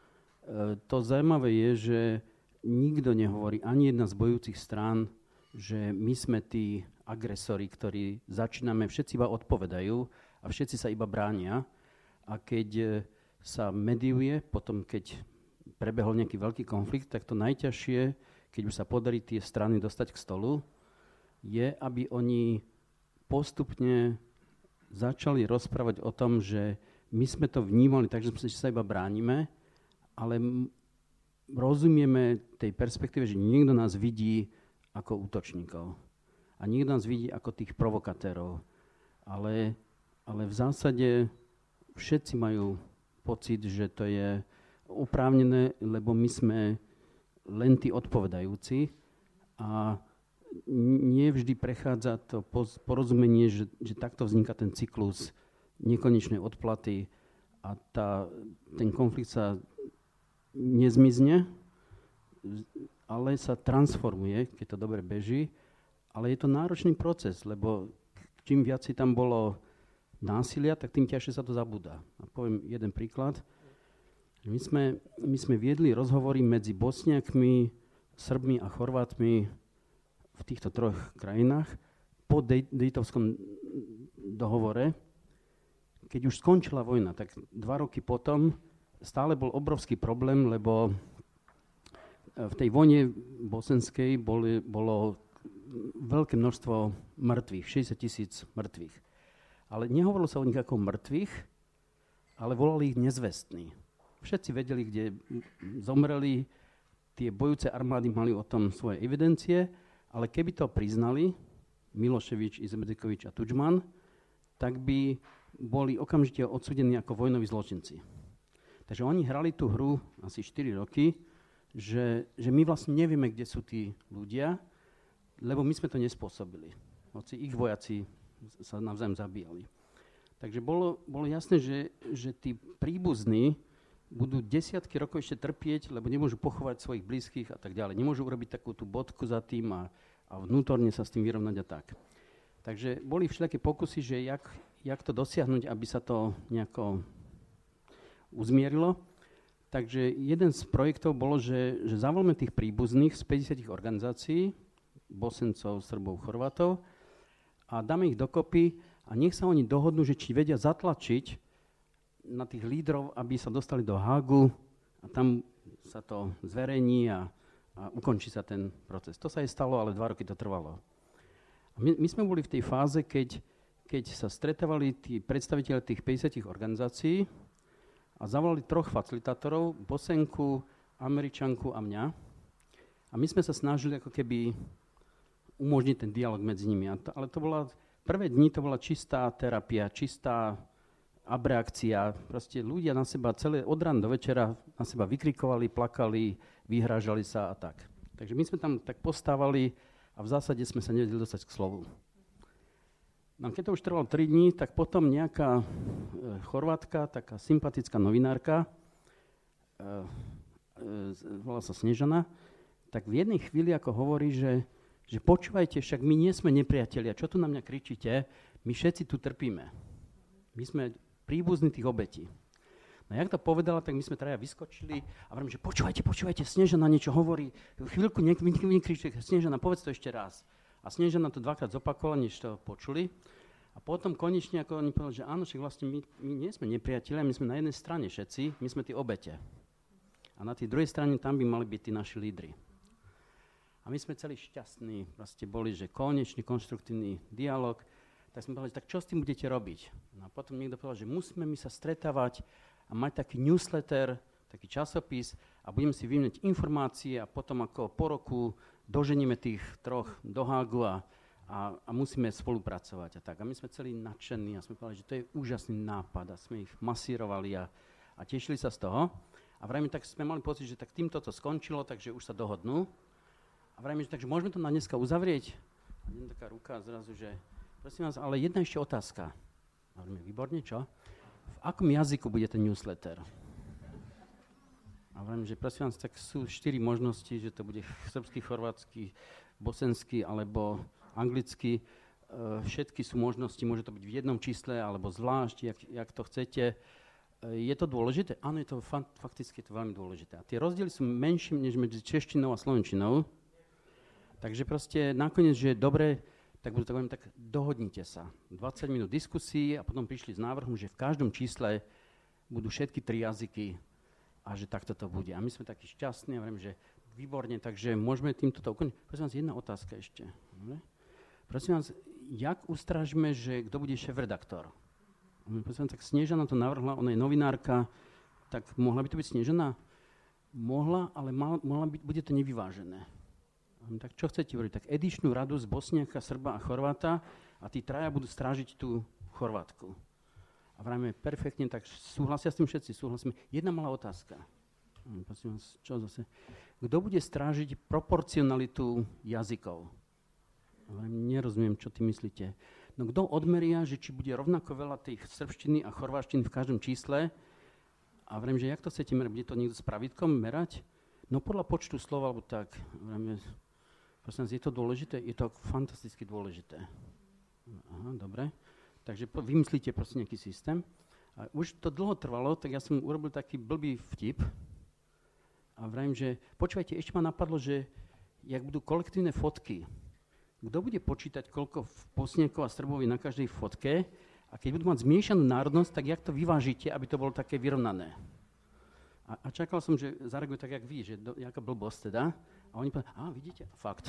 to zaujímavé je, že nikto nehovorí, ani jedna z bojujúcich strán, že my sme tí agresori, ktorí začíname, všetci iba odpovedajú a všetci sa iba bránia. A keď sa mediuje, potom keď prebehol nejaký veľký konflikt, tak to najťažšie, keď už sa podarí tie strany dostať k stolu, je, aby oni postupne začali rozprávať o tom, že my sme to vnímali tak, že sa iba bránime, ale m- rozumieme tej perspektíve, že niekto nás vidí ako útočníkov. A niekto nás vidí ako tých provokatérov. Ale, ale v zásade všetci majú pocit, že to je oprávnené, lebo my sme len tí odpovedajúci a nie vždy prechádza to porozumenie, že, že takto vzniká ten cyklus nekonečnej odplaty a tá, ten konflikt sa nezmizne, ale sa transformuje, keď to dobre beží, ale je to náročný proces, lebo čím viac si tam bolo násilia, tak tým ťažšie sa to zabúda. A poviem jeden príklad. My sme, my sme viedli rozhovory medzi Bosniakmi, Srbmi a Chorvátmi v týchto troch krajinách po Dej- Dejtovskom dohovore. Keď už skončila vojna, tak dva roky potom stále bol obrovský problém, lebo v tej vojne bosenskej boli, bolo veľké množstvo mŕtvych, šesťdesiat tisíc mŕtvych. Ale nehovorilo sa o nich ako mŕtvych, ale volali ich nezvestní. Všetci vedeli, kde zomreli, tie bojúce armády mali o tom svoje evidencie, ale keby to priznali, Miloševič, Izetbegovič a Tudžman, tak by boli okamžite odsúdení ako vojnoví zločinci. Takže oni hrali tú hru asi štyri roky, že, že my vlastne nevieme, kde sú tí ľudia, lebo my sme to nespôsobili. Hoci ich vojaci sa navzájom zabíjali. Takže bolo, bolo jasné, že, že tí príbuzní budú desiatky rokov ešte trpieť, lebo nemôžu pochovať svojich blízkych a tak ďalej. Nemôžu urobiť takú tú bodku za tým a, a vnútorne sa s tým vyrovnať a tak. Takže boli všelijaké pokusy, že jak, jak to dosiahnuť, aby sa to nejako uzmierilo. Takže jeden z projektov bolo, že, že zavolme tých príbuzných z päťdesiat organizácií, Bosencov, Srbov, Chorvátov a dáme ich dokopy a nech sa oni dohodnú, že či vedia zatlačiť na tých lídrov, aby sa dostali do Hágu a tam sa to zverejní a, a ukončí sa ten proces. To sa aj stalo, ale dva roky to trvalo. A my, my sme boli v tej fáze, keď, keď sa stretávali tí predstavitelia tých päťdesiat organizácií a zavolali troch facilitátorov, Bosenku, Američanku a mňa. A my sme sa snažili ako keby umožniť ten dialog medzi nimi. A to, ale to bola, prvé dni to bola čistá terapia, čistá abreakcia. Proste ľudia na seba celé od rána do večera na seba vykrikovali, plakali, vyhrážali sa a tak. Takže my sme tam tak postávali a v zásade sme sa nevedeli dostať k slovu. No keď to už trvalo tri dní, tak potom nejaká e, Chorvátka, taká sympatická novinárka, e, e, volá sa Snežana, tak v jednej chvíli ako hovorí, že, že počúvajte, však my nie sme nepriatelia, čo tu na mňa kričíte, my všetci tu trpíme. My sme príbuzní tých obetí. No jak to povedala, tak my sme traja vyskočili a hovorím, že počúvajte, počúvajte, Snežana niečo hovorí, chvíľku nekričte, Snežana, povedz to ešte raz. A Snežana to dvakrát zopakovala, než to počuli. A potom konečne, ako oni povedali, že áno, však vlastne my, my nie sme nepriatelia, my sme na jednej strane všetci, my sme tí obete. A na tej druhej strane tam by mali byť tí naši lídri. A my sme celí šťastní, vlastne boli, že konečný, konštruktívny dialog. Tak sme povedali, tak čo s tým budete robiť? No a potom niekto povedal, že musíme my sa stretávať a mať taký newsletter, taký časopis a budeme si vymeniť informácie a potom ako po roku doženieme tých troch do Hágu a, a, a musíme spolupracovať a tak. A my sme celí nadšení a sme povedali, že to je úžasný nápad a sme ich masírovali a, a tešili sa z toho. A vrajme, tak sme mali pocit, že tak týmto to skončilo, takže už sa dohodnú. A vrajme, že takže môžeme to na dneska uzavrieť? A nie taká ruka zrazu, že prosím vás, ale jedna ešte otázka. Hovoríme, výborne, čo? V akom jazyku bude ten newsletter? A hovorím, že prosím vás, tak sú štyri možnosti, že to bude srbský, chorvátsky, bosenský alebo anglicky. Uh, všetky sú možnosti, môže to byť v jednom čísle alebo zvlášť, jak, jak to chcete. Je to dôležité? Áno, je to fakt, fakticky je to veľmi dôležité. A tie rozdiely sú menšie než medzi češtinou a slovenčinou. Takže proste nakoniec, že dobre, tak budu tak poviem, tak dohodnite sa. dvadsať minút diskusí a potom prišli s návrhom, že v každom čísle budú všetky tri jazyky a že takto to bude. A my sme takí šťastní, ja viem, že výborne, takže môžeme týmto to ukončiť. Prosím vás, jedna otázka ešte. Dobre? Prosím vás, jak ustrážime, že kto bude šéf-redaktor? Prosím vás, tak Snežana to navrhla, ona je novinárka, tak mohla by to byť Snežana? Mohla, ale mal, mohla byť, bude to nevyvážené. Tak čo chcete hovoriť? Tak edičnú radu z Bosniaka, Srba a Chorváta a tí traja budú strážiť tú Chorvátku. A vrajme, perfektne, tak súhlasia s tým všetci, súhlasíme. Jedna malá otázka. Prosím vás, čo zase? Kto bude strážiť proporcionalitu jazykov? Nerozumiem, čo ty myslíte. No kto odmeria, že či bude rovnako veľa tých srbštiny a chorváštiny v každom čísle? A vrajme, že jak to chcete merať? Bude to niekto s pravítkom merať? No podľa počtu slov, alebo tak. Vrajme, prosím vás, je to dôležité? Je to fantasticky dôležité. Aha, dobre. Takže po, vymyslíte proste nejaký systém. A už to dlho trvalo, tak ja som urobil taký blbý vtip. A vrajím, že počúvajte, ešte ma napadlo, že jak budú kolektívne fotky, kto bude počítať, koľko Bosniakov a Srbov je na každej fotke a keď budú mať zmiešanú národnosť, tak jak to vyvážite, aby to bolo také vyrovnané. A, a čakal som, že zareagujú tak, jak vy, že do, jaká blbosť teda. A oni povedali, á, vidíte, fakt.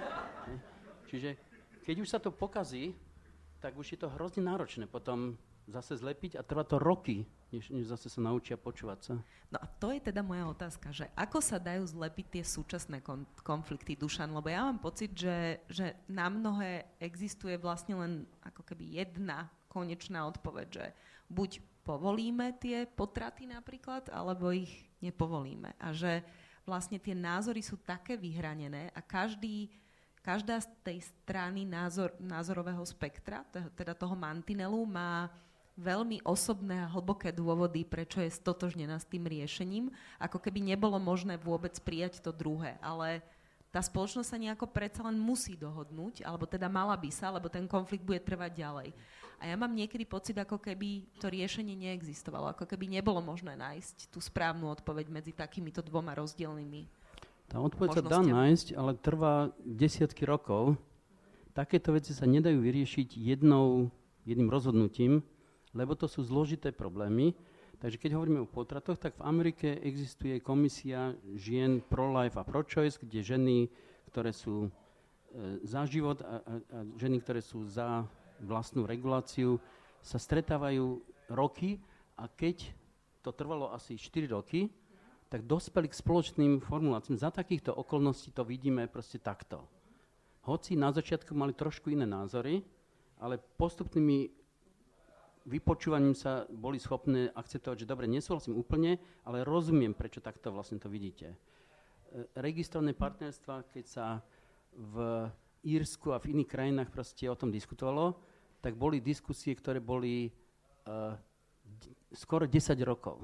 Čiže keď už sa to pokazí, tak už je to hrozne náročné potom zase zlepiť a trvá to roky, než, než zase sa naučia počúvať sa. No a to je teda moja otázka, že ako sa dajú zlepiť tie súčasné kon- konflikty, Dušan? Lebo ja mám pocit, že, že na mnohé existuje vlastne len ako keby jedna konečná odpoveď, že buď povolíme tie potraty napríklad, alebo ich nepovolíme. A že vlastne tie názory sú také vyhranené a každý Každá z tej strany názor, názorového spektra, teda toho mantinelu, má veľmi osobné a hlboké dôvody, prečo je stotožnená s tým riešením, ako keby nebolo možné vôbec prijať to druhé. Ale tá spoločnosť sa nejako predsa len musí dohodnúť, alebo teda mala by sa, lebo ten konflikt bude trvať ďalej. A ja mám niekedy pocit, ako keby to riešenie neexistovalo, ako keby nebolo možné nájsť tú správnu odpoveď medzi takýmito dvoma rozdielnymi. Tá odpoveď sa dá nájsť, ale trvá desiatky rokov. Takéto veci sa nedajú vyriešiť jednou, jedným rozhodnutím, lebo to sú zložité problémy. Takže keď hovoríme o potratoch, tak v Amerike existuje komisia žien pro-life a pro-choice, kde ženy, ktoré sú e, za život a, a, a ženy, ktoré sú za vlastnú reguláciu, sa stretávajú roky a keď to trvalo asi štyri roky, tak dospeli k spoločným formuláciám. Za takýchto okolností to vidíme proste takto. Hoci na začiatku mali trošku iné názory, ale postupnými vypočúvaním sa boli schopné akceptovať, že dobre, nesúhlasím úplne, ale rozumiem, prečo takto vlastne to vidíte. E, registrované partnerstva, keď sa v Írsku a v iných krajinách proste o tom diskutovalo, tak boli diskusie, ktoré boli uh, d- skoro desať rokov.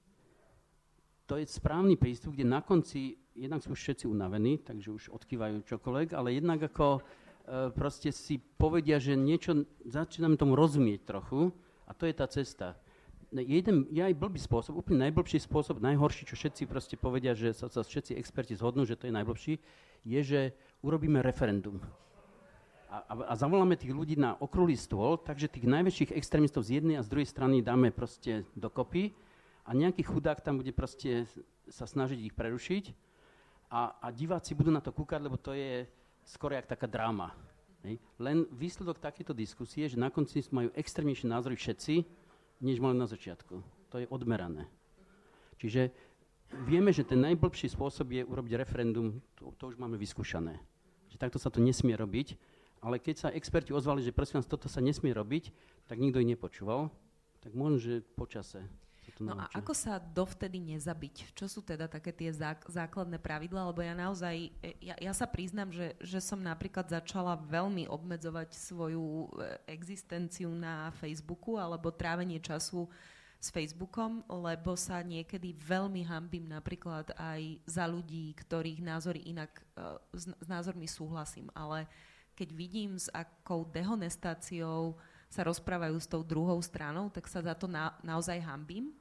To je správny prístup, kde na konci, jednak sú všetci unavení, takže už odkývajú čokoľvek, ale jednak ako e, proste si povedia, že niečo, začíname tomu rozumieť trochu a to je tá cesta. Jeden, je aj blbý spôsob, úplne najblbší spôsob, najhorší, čo všetci proste povedia, že sa, sa všetci experti zhodnú, že to je najblbší, je, že urobíme referendum. A, a, a zavoláme tých ľudí na okrúhly stôl, takže tých najväčších extrémistov z jednej a z druhej strany dáme proste dokopy, a nejaký chudák tam bude proste sa snažiť ich prerušiť a, a diváci budú na to kúkať, lebo to je skoro jak taká dráma. Hej. Len výsledok takéto diskusie, že na konci majú extrémnejšie názory všetci, než mali na začiatku. To je odmerané. Čiže vieme, že ten najblbší spôsob je urobiť referendum, to, to už máme vyskúšané. Že takto sa to nesmie robiť, ale keď sa experti ozvali, že prosím vás, toto sa nesmie robiť, tak nikto ich nepočúval, tak možno, že počase. No a ako sa dovtedy nezabiť? Čo sú teda také tie zák- základné pravidlá? Lebo ja naozaj, ja, ja sa priznám, že, že som napríklad začala veľmi obmedzovať svoju existenciu na Facebooku alebo trávenie času s Facebookom, lebo sa niekedy veľmi hanbím napríklad aj za ľudí, ktorých názory inak, s, s názormi súhlasím. Ale keď vidím, s akou dehonestáciou sa rozprávajú s tou druhou stranou, tak sa za to na, naozaj hanbím.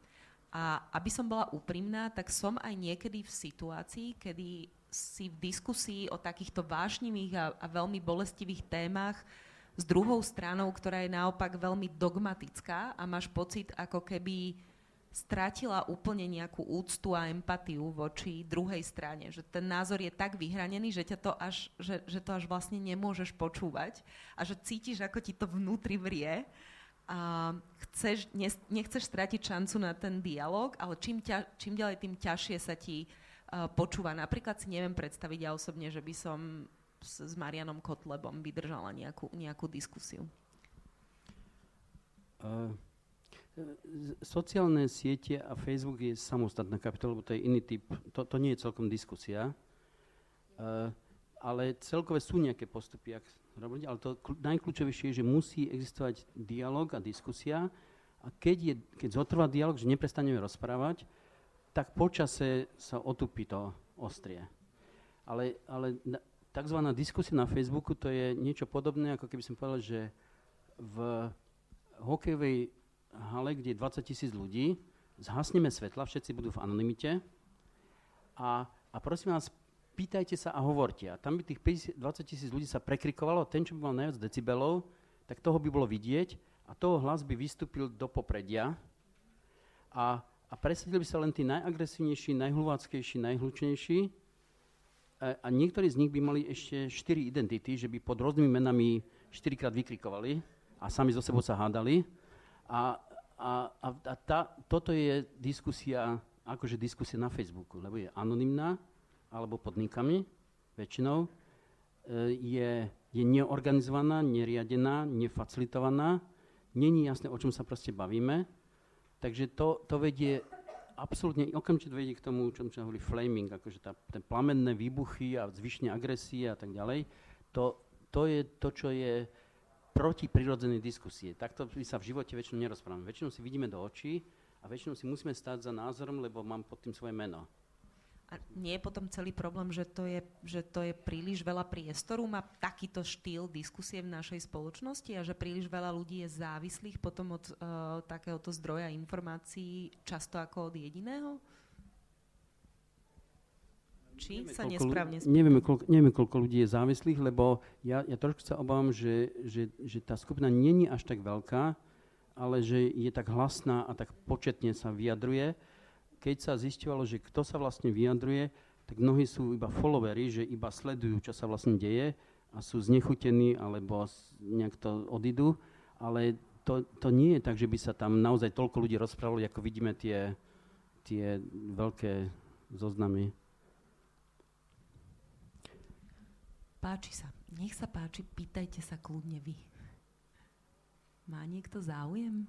A aby som bola úprimná, tak som aj niekedy v situácii, kedy si v diskusii o takýchto vášnivých a, a veľmi bolestivých témach s druhou stranou, ktorá je naopak veľmi dogmatická a máš pocit, ako keby stratila úplne nejakú úctu a empatiu voči druhej strane. Že ten názor je tak vyhranený, že, ťa to až, že, že to až vlastne nemôžeš počúvať a že cítiš, ako ti to vnútri vrie. A chceš, nechceš stratiť šancu na ten dialog, ale čím, ťa, čím ďalej, tým ťažšie sa ti uh, počúva. Napríklad si neviem predstaviť ja osobne, že by som s, s Marianom Kotlebom vydržala nejakú, nejakú diskusiu. Uh, sociálne siete a Facebook je samostatná kapitola, lebo to je iný typ, to, to nie je celkom diskusia, uh, ale celkové sú nejaké postupy, ak robiť, ale to kl- najkľúčovejšie je, že musí existovať dialog a diskusia a keď, je, keď zotrvá dialog, že neprestaneme rozprávať, tak počase sa otupí to ostrie. Ale, ale na, takzvaná diskusia na Facebooku to je niečo podobné, ako keby som povedal, že v hokejovej hale, kde je dvadsať tisíc ľudí, zhasneme svetla, všetci budú v anonymite a, a prosím vás, pýtajte sa a hovorte. A tam by tých päťdesiat, dvadsať tisíc ľudí sa prekrikovalo, ten, čo by mal najviac decibelov, tak toho by bolo vidieť a toho hlas by vystúpil do popredia a, a presadili by sa len tí najagresívnejší, najhluváckejší, najhlučnejší a, a niektorí z nich by mali ešte štyri identity, že by pod rôznymi menami štyrikrát vykrikovali a sami so sebou sa hádali. A, a, a, a tá, toto je diskusia, akože diskusia na Facebooku, lebo je anonymná, alebo pod nickami, väčšinou, e, je, je neorganizovaná, neriadená, nefacilitovaná, není jasné, o čom sa proste bavíme, takže to, to vedie, absolútne okamžite vedie k tomu, čo sa hovorí flaming, akože tá, ten plamenné výbuchy a zvyšne agresie a tak ďalej, to, to je to, čo je proti prirodzenej diskusie. Takto my sa v živote väčšinou nerozprávame. Väčšinou si vidíme do očí a väčšinou si musíme stáť za názorom, lebo mám pod tým svoje meno. A nie je potom celý problém, že to je, že to je príliš veľa priestoru, má takýto štýl diskusie v našej spoločnosti a že príliš veľa ľudí je závislých potom od uh, takéhoto zdroja informácií často ako od jediného? Či Nevieme, sa koľko, nesprávne spýtam? Nevieme koľko, nevieme, koľko ľudí je závislých, lebo ja, ja trošku sa obávam, že, že, že tá skupina nie je až tak veľká, ale že je tak hlasná a tak početne sa vyjadruje. Keď sa zisťovalo, že kto sa vlastne vyjadruje, tak mnohí sú iba followery, že iba sledujú, čo sa vlastne deje a sú znechutení alebo nejak to odídu, ale to, to nie je tak, že by sa tam naozaj toľko ľudí rozprávali, ako vidíme tie, tie veľké zoznamy. Páči sa. Nech sa páči, pýtajte sa kľudne vy. Má niekto záujem?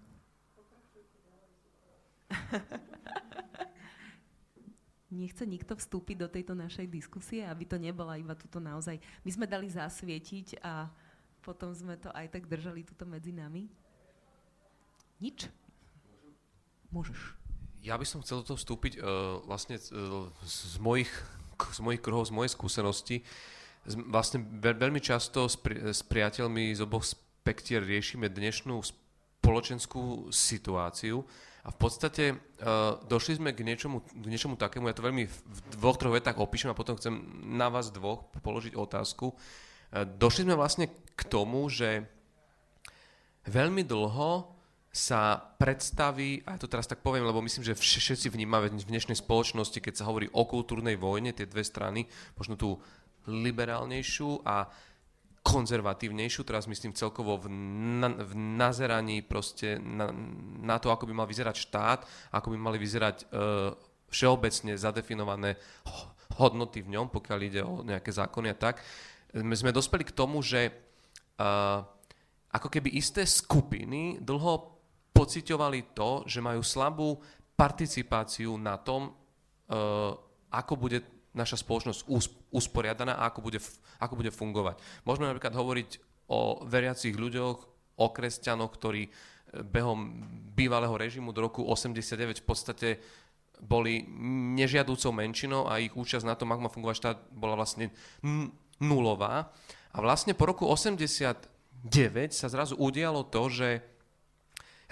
Nechce nikto vstúpiť do tejto našej diskusie, aby to nebola iba tuto naozaj. My sme dali zasvietiť a potom sme to aj tak držali tuto medzi nami. Nič? Môžeš. Ja by som chcel do toho vstúpiť uh, vlastne uh, z, mojich, z mojich kruhov, z mojej skúsenosti. Z, vlastne veľ, veľmi často s, pri, s priateľmi z oboch spektier riešime dnešnú spoločenskú situáciu. A v podstate uh, došli sme k niečomu, k niečomu takému, ja to veľmi v dvoch, troch vetách opíšem a potom chcem na vás dvoch položiť otázku. Uh, došli sme vlastne k tomu, že veľmi dlho sa predstaví, a ja to teraz tak poviem, lebo myslím, že všetci vnímajú v dnešnej spoločnosti, keď sa hovorí o kultúrnej vojne, tie dve strany, možno tú liberálnejšiu a konzervatívnejšiu, teraz myslím celkovo v, na, v nazeraní proste na, na to, ako by mal vyzerať štát, ako by mali vyzerať e, všeobecne zadefinované hodnoty v ňom, pokiaľ ide o nejaké zákony a tak. My sme dospeli k tomu, že e, ako keby isté skupiny dlho pociťovali to, že majú slabú participáciu na tom, e, ako bude naša spoločnosť usporiadaná a ako bude, ako bude fungovať. Môžeme napríklad hovoriť o veriacich ľuďoch, o kresťanoch, ktorí behom bývalého režimu do roku osemdesiatdeväť v podstate boli nežiadúcou menšinou a ich účasť na tom, ako má fungovať štát, bola vlastne n- nulová. A vlastne po roku osemdesiatdeväť sa zrazu udialo to, že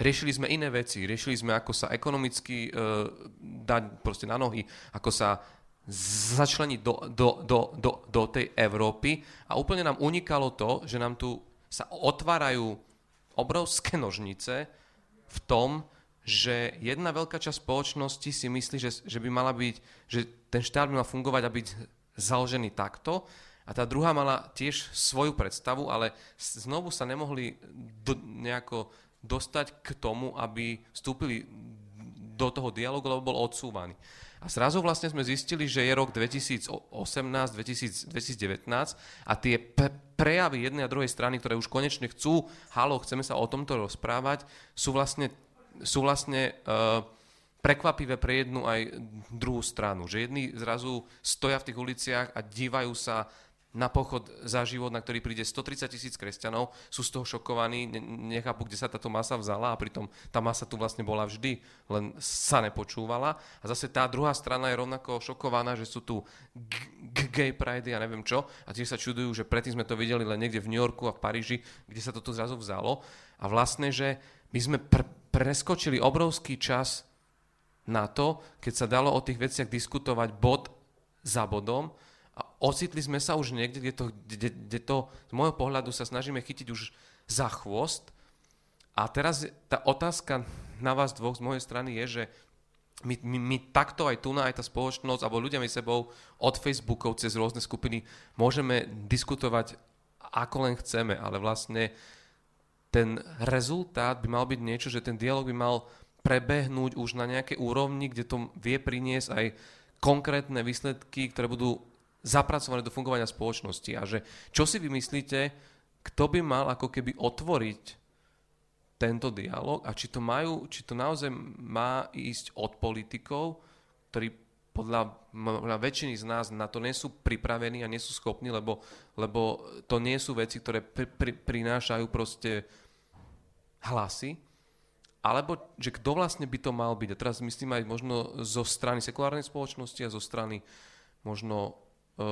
riešili sme iné veci, riešili sme, ako sa ekonomicky uh, dať proste na nohy, ako sa začleniť do, do, do, do, do tej Európy a úplne nám unikalo to, že nám tu sa otvárajú obrovské nožnice v tom, že jedna veľká časť spoločnosti si myslí, že, že by mala byť, že ten štát by mal fungovať a byť založený takto a tá druhá mala tiež svoju predstavu, ale znovu sa nemohli do, nejako dostať k tomu, aby vstúpili do toho dialogu, lebo bol odsúvaný. A zrazu vlastne sme zistili, že je rok dvetisícosemnásť dvetisícdevätnásť a tie pe- prejavy jednej a druhej strany, ktoré už konečne chcú, halo, chceme sa o tomto rozprávať, sú vlastne, sú vlastne uh, prekvapivé pre jednu aj druhú stranu. Že jedni zrazu stoja v tých uliciach a dívajú sa na pochod za život, na ktorý príde stotridsať tisíc kresťanov, sú z toho šokovaní, nechápu, kde sa táto masa vzala a pritom tá masa tu vlastne bola vždy, len sa nepočúvala. A zase tá druhá strana je rovnako šokovaná, že sú tu g- g- gay pride a neviem čo a tiež sa čudujú, že predtým sme to videli len niekde v New Yorku a v Paríži, kde sa toto zrazu vzalo. A vlastne, že my sme pr- preskočili obrovský čas na to, keď sa dalo o tých veciach diskutovať bod za bodom, a ocitli sme sa už niekde, kde to, kde, kde to z môjho pohľadu sa snažíme chytiť už za chvost. A teraz tá otázka na vás dvoch z mojej strany je, že my, my, my takto aj tu na aj tá spoločnosť, alebo ľudia medzi sebou od Facebookov cez rôzne skupiny môžeme diskutovať ako len chceme, ale vlastne ten rezultát by mal byť niečo, že ten dialog by mal prebehnúť už na nejakej úrovni, kde to vie priniesť aj konkrétne výsledky, ktoré budú zapracované do fungovania spoločnosti. A že čo si vy myslíte, kto by mal ako keby otvoriť tento dialog a či to majú, či to naozaj má ísť od politikov, ktorí podľa, podľa väčšiny z nás na to nie sú pripravení a nie sú schopní, lebo, lebo to nie sú veci, ktoré pri, pri, prinášajú proste hlasy, alebo že kto vlastne by to mal byť. A teraz myslím aj možno zo strany sekulárnej spoločnosti a zo strany možno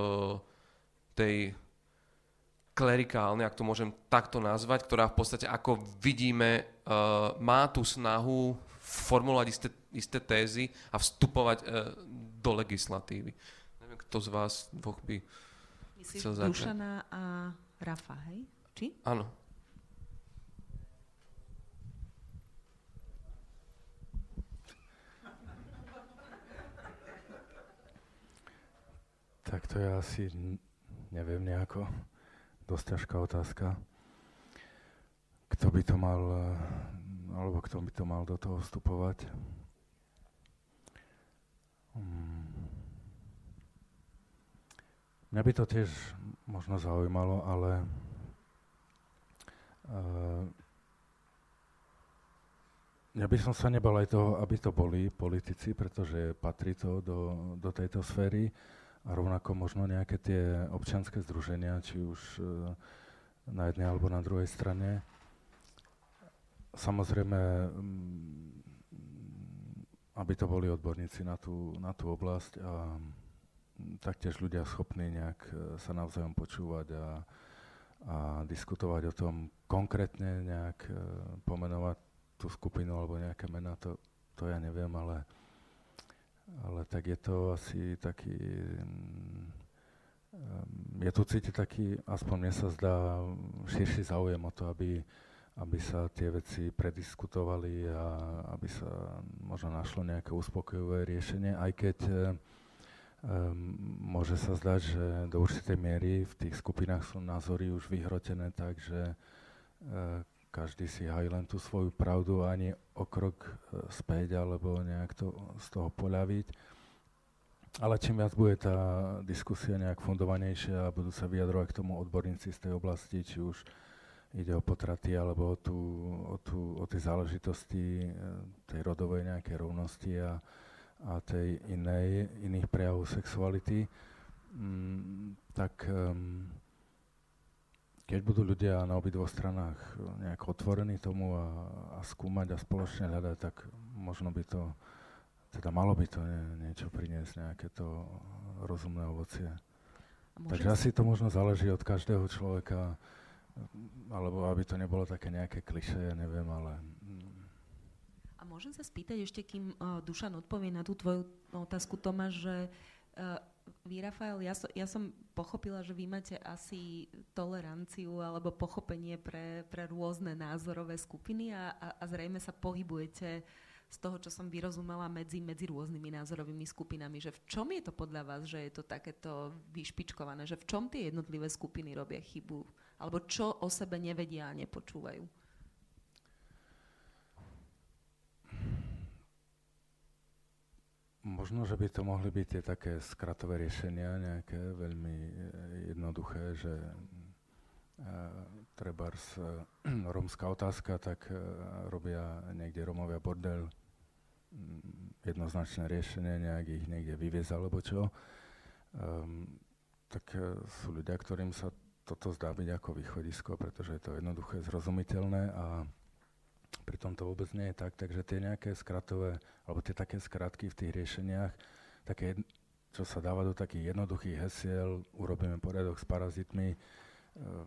tej klerikálnej, ak to môžem takto nazvať, ktorá v podstate, ako vidíme, uh, má tú snahu formulovať isté, isté tézy a vstupovať uh, do legislatívy. Neviem, kto z vás dvoch by Myslíš chcel začať. Dušana a Rafa, hej? Či? Áno. Tak to je asi, neviem nejako, dosť ťažká otázka. Kto by to mal, alebo kto by to mal do toho vstupovať? Hmm. Mňa by to tiež možno zaujímalo, ale uh, ja by som sa nebal aj toho, aby to boli politici, pretože patrí to do, do tejto sféry. A rovnako možno nejaké tie občianske združenia, či už e, na jednej alebo na druhej strane. Samozrejme, m, aby to boli odborníci na tú, na tú oblasť a m, taktiež ľudia schopní nejak e, sa navzájom počúvať a, a diskutovať o tom, konkrétne nejak e, pomenovať tú skupinu alebo nejaké mená, to, to ja neviem, ale Ale tak je to asi taký, um, je tu cítiť taký, aspoň mne sa zdá, širší záujem o to, aby, aby sa tie veci prediskutovali a aby sa možno našlo nejaké uspokojivé riešenie, aj keď um, môže sa zdať, že do určitej miery v tých skupinách sú názory už vyhrotené, takže uh, každý si hají len tú svoju pravdu a ani o krok e, späť alebo nejak to z toho poľaviť. Ale čím viac bude tá diskusia nejak fundovanejšia a budú sa vyjadrovať k tomu odborníci z tej oblasti, či už ide o potraty alebo o, tú, o, tú, o tie záležitosti e, tej rodovej nejakej rovnosti a, a tej inej, iných prejavov sexuality, mm, tak um, keď budú ľudia na obidvoch stranách nejak otvorení tomu a, a skúmať a spoločne hľadať, tak možno by to, teda malo by to nie, niečo priniesť, nejaké to rozumné ovocie. Takže asi to možno záleží od každého človeka, alebo aby to nebolo také nejaké klišé, ja neviem, ale A môžem sa spýtať ešte, kým uh, Dušan odpovie na tú tvoju otázku, Tomáš, že uh, vy, Rafael, ja, so, ja som pochopila, že vy máte asi toleranciu alebo pochopenie pre, pre rôzne názorové skupiny a, a, a zrejme sa pohybujete z toho, čo som vyrozumela medzi, medzi rôznymi názorovými skupinami. Že v čom je to podľa vás, že je to takéto vyšpičkované? Že v čom tie jednotlivé skupiny robia chybu? Alebo čo o sebe nevedia a nepočúvajú? Možno, že by to mohli byť tie také skratové riešenia, nejaké veľmi jednoduché, že e, trebárs e, rómska otázka, tak e, robia niekde Rómovia bordel, jednoznačné riešenie, nejak ich niekde vyviez alebo čo. E, tak e, sú ľudia, ktorým sa toto zdá byť ako východisko, pretože je to jednoduché, zrozumiteľné a pritom to vôbec nie je tak, takže tie nejaké skratové, alebo tie také skratky v tých riešeniach, také, čo sa dáva do takých jednoduchých hesiel, urobíme poriadok s parazitmi, um,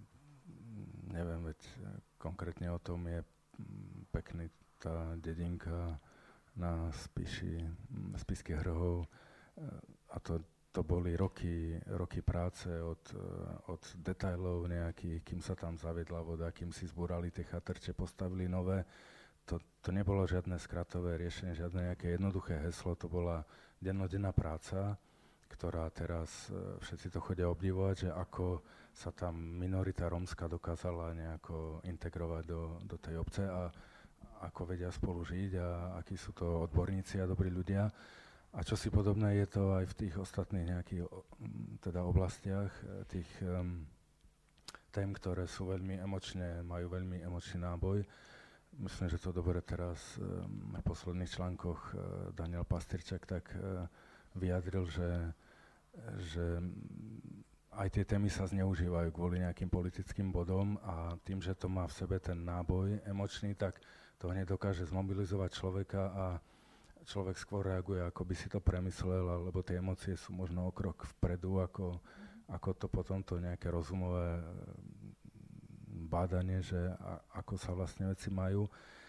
neviem, veď konkrétne o tom je pekný tá dedinka na Spiši, Spišských Hrhov a to To boli roky, roky práce od, od detailov nejakých, kým sa tam zaviedla voda, kým si zbúrali tie chatrče, postavili nové. To, to nebolo žiadne skratové riešenie, žiadne nejaké jednoduché heslo, to bola dennodenná práca, ktorá teraz všetci to chodia obdivovať, že ako sa tam minorita rómska dokázala nejako integrovať do, do tej obce a ako vedia spolu žiť a akí sú to odborníci a dobrí ľudia. A čo si podobné je to aj v tých ostatných nejakých teda oblastiach, tých um, tém, ktoré sú veľmi emočné, majú veľmi emočný náboj. Myslím, že to dobre teraz um, v posledných článkoch uh, Daniel Pastyrčak tak uh, vyjadril, že, že aj tie témy sa zneužívajú kvôli nejakým politickým bodom a tým, že to má v sebe ten náboj emočný, tak to hneď dokáže zmobilizovať človeka a človek skôr reaguje, ako by si to premyslel, lebo tie emócie sú možno o krok vpredu, ako, ako to potom to nejaké rozumové bádanie, že a, ako sa vlastne veci majú.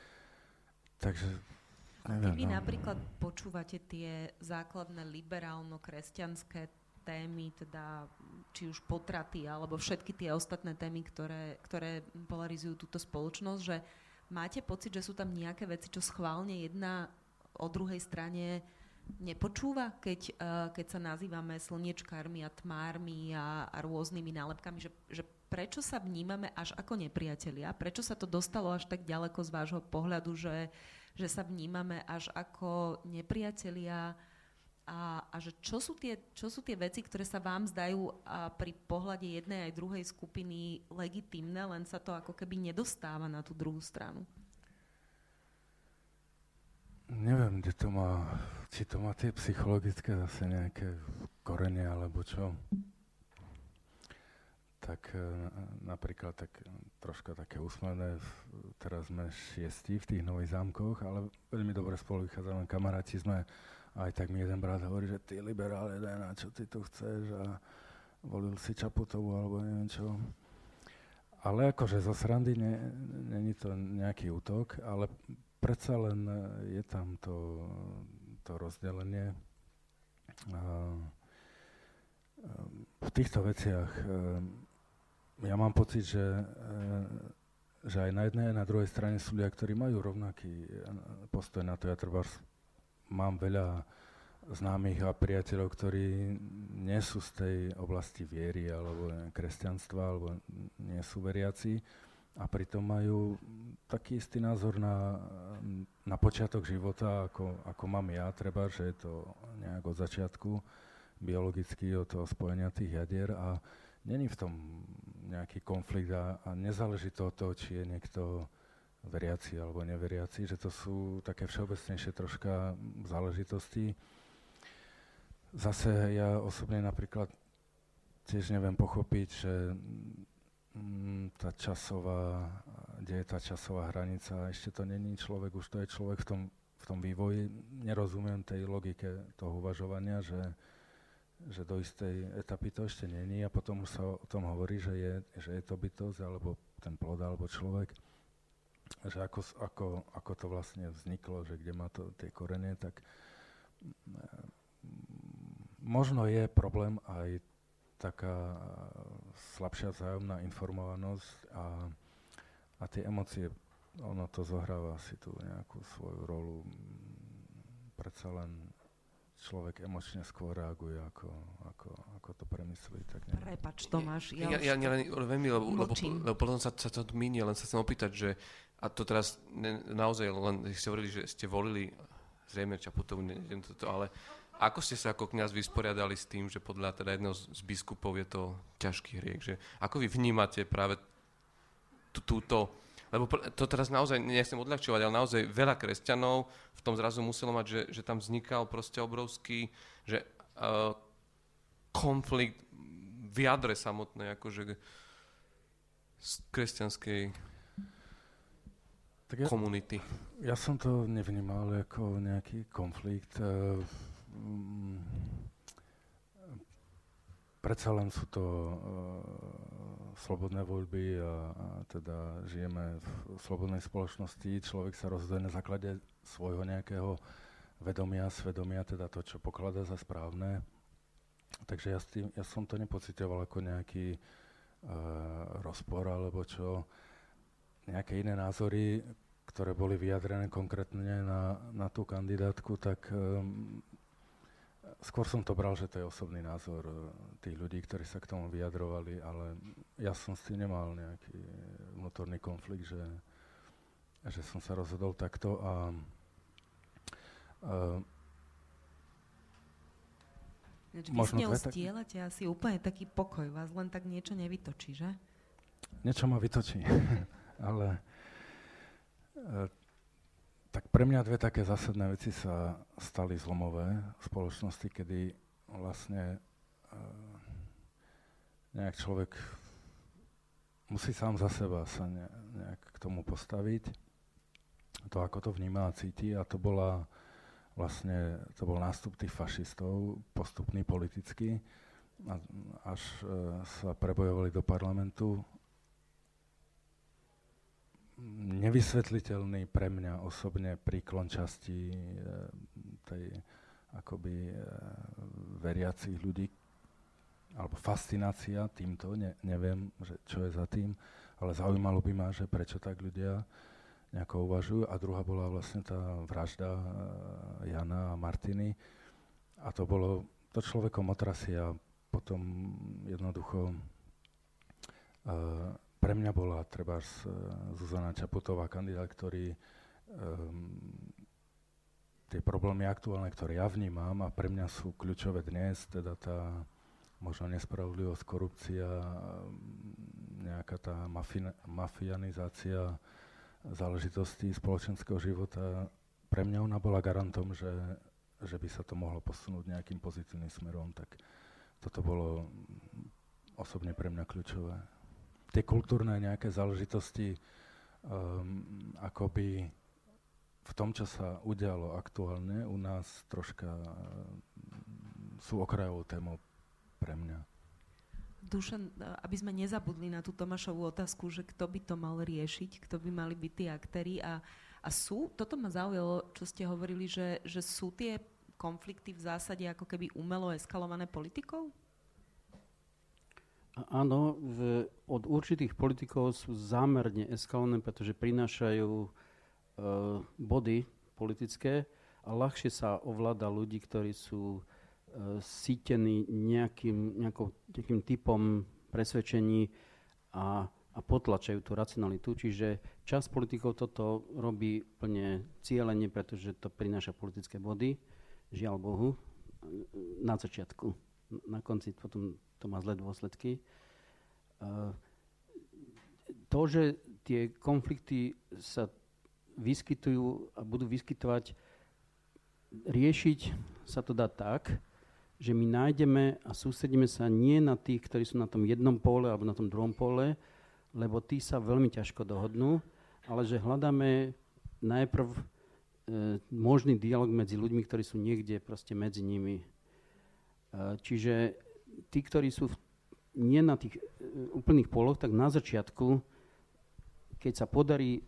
Takže neviem, Keď vy no. napríklad počúvate tie základné liberálno-kresťanské témy, teda či už potraty, alebo všetky tie ostatné témy, ktoré, ktoré polarizujú túto spoločnosť, že máte pocit, že sú tam nejaké veci, čo schválne jedna o druhej strane nepočúva, keď, uh, keď sa nazývame slniečkármi a tmármi a, a rôznymi nálepkami, že, že prečo sa vnímame až ako nepriatelia, prečo sa to dostalo až tak ďaleko z vášho pohľadu, že, že sa vnímame až ako nepriatelia a, a že čo sú, tie, čo sú tie veci, ktoré sa vám zdajú a pri pohľade jednej aj druhej skupiny legitímne, len sa to ako keby nedostáva na tú druhú stranu. Neviem, kde to má, či to má tie psychologické zase nejaké korene alebo čo. Tak e, napríklad tak troška také úsmevné, teraz sme šiesti v tých Nových Zámkoch, ale veľmi dobre spolu vychádzame, kamaráti sme, aj tak mi jeden brat hovorí, že ty liberál jeden, a čo ty tu chceš a volil si Čaputovú alebo neviem čo. Ale akože zo srandy není to nejaký útok, ale predsa len je tam to, to rozdelenie. V týchto veciach ja mám pocit, že, že aj na jednej, aj na druhej strane sú ľudia, ktorí majú rovnaký postoj na to. Ja treba mám veľa známych a priateľov, ktorí nie sú z tej oblasti viery alebo kresťanstva, alebo nie sú veriaci. A pritom majú taký istý názor na, na počiatok života, ako, ako mám ja, treba, že je to nejak od začiatku biologicky od toho spojenia tých jadier a není v tom nejaký konflikt a, a nezáleží to od toho, či je niekto veriaci alebo neveriaci, že to sú také všeobecnejšie troška záležitosti. Zase ja osobne napríklad tiež neviem pochopiť, že tá časová, kde je tá časová hranica, ešte to není človek, už to je človek v tom, v tom vývoji. Nerozumiem tej logike toho uvažovania, že, že do istej etapy to ešte není a potom už sa o tom hovorí, že je, že je to bytosť, alebo ten plod, alebo človek. že ako, ako, ako to vlastne vzniklo, že kde má to tie korene, tak možno je problém aj taká slabšia vzájomná informovanosť a, a tie emócie, ono to zohráva si tu nejakú svoju rolu. Predsa len človek emočne skôr reaguje, ako, ako, ako to premyslí. Tak Prepač, Tomáš, ja, ja, ja, ja len veľmi, lebo, lebo, mlčím. lebo potom sa, sa to míni, len sa chcem opýtať, že a to teraz ne, naozaj len ste hovorili, že ste volili zrejme Čaputovu, neviem toto, ale ako ste sa ako kňaz vysporiadali s tým, že podľa teda jedného z biskupov je to ťažký hriech, že ako vy vnímate práve tú, túto, lebo to teraz naozaj, nechcem odľahčovať, ale naozaj veľa kresťanov v tom zrazu muselo mať, že, že tam vznikal proste obrovský, že uh, konflikt v jadre samotnej, akože z kresťanskej tak ja, komunity. Ja som to nevnímal ako nejaký konflikt. Uh, um, predsa len sú to uh, slobodné voľby a, a teda žijeme v slobodnej spoločnosti. Človek sa rozhoduje na základe svojho nejakého vedomia, svedomia, teda to, čo pokladá za správne. Takže ja, s tým, ja som to nepocitoval ako nejaký uh, rozpor alebo čo. Nejaké iné názory, ktoré boli vyjadrené konkrétne na, na tú kandidátku, tak um, skôr som to bral, že to je osobný názor uh, tých ľudí, ktorí sa k tomu vyjadrovali, ale ja som s tým nemal nejaký vnútorný konflikt, že, že som sa rozhodol takto a uh, Vy s ňou stielate asi úplne taký pokoj, vás len tak niečo nevytočí, že? Niečo ma vytočí, ale uh, tak pre mňa dve také zásadné veci sa stali zlomové v spoločnosti, kedy vlastne uh, nejak človek musí sám za seba sa ne, nejak k tomu postaviť, to ako to vníma a cíti, a to bola vlastne, to bol nástup tých fašistov, postupný politicky, a, až uh, sa prebojovali do parlamentu. Nevysvetliteľný pre mňa osobne príklon časti e, tej akoby e, veriacich ľudí, alebo fascinácia týmto, ne, neviem, že čo je za tým, ale zaujímalo by ma, že prečo tak ľudia nejako uvažujú. A druhá bola vlastne tá vražda e, Jana a Martiny. A to bolo, to človekom otrasie a potom jednoducho e, pre mňa bola trebárs uh, Zuzana Čaputová, kandidát, ktorý um, tie problémy aktuálne, ktoré ja vnímam a pre mňa sú kľúčové dnes, teda tá možno nespravodlivosť, korupcia, nejaká tá mafi- mafianizácia záležitostí spoločenského života. Pre mňa ona bola garantom, že, že by sa to mohlo posunúť nejakým pozitívnym smerom, tak toto bolo osobne pre mňa kľúčové. Tie kultúrne nejaké záležitosti um, akoby v tom, čo sa udialo aktuálne u nás, troška um, sú okrajovou témou pre mňa. Dušan, aby sme nezabudli na tú Tomášovú otázku, že kto by to mal riešiť, kto by mali byť tí aktéri a, a sú, toto ma zaujalo, čo ste hovorili, že, že sú tie konflikty v zásade ako keby umelo eskalované politikou? Áno, v, od určitých politikov sú zámerne eskalované, pretože prinášajú e, body politické a ľahšie sa ovláda ľudí, ktorí sú e, sítení nejakým, nejakou, nejakým typom presvedčení a, a potlačajú tú racionalitu. Čiže časť politikov toto robí plne cieľene, pretože to prináša politické body, žiaľ Bohu, na začiatku. Na konci potom to má zlé dôsledky. Uh, to, že tie konflikty sa vyskytujú a budú vyskytovať, riešiť sa to dá tak, že my nájdeme a sústredíme sa nie na tých, ktorí sú na tom jednom pole alebo na tom druhom pole, lebo tí sa veľmi ťažko dohodnú, ale že hľadáme najprv uh, možný dialog medzi ľuďmi, ktorí sú niekde proste medzi nimi. Uh, čiže tí, ktorí sú v, nie na tých uh, úplných poloch, tak na začiatku, keď sa podarí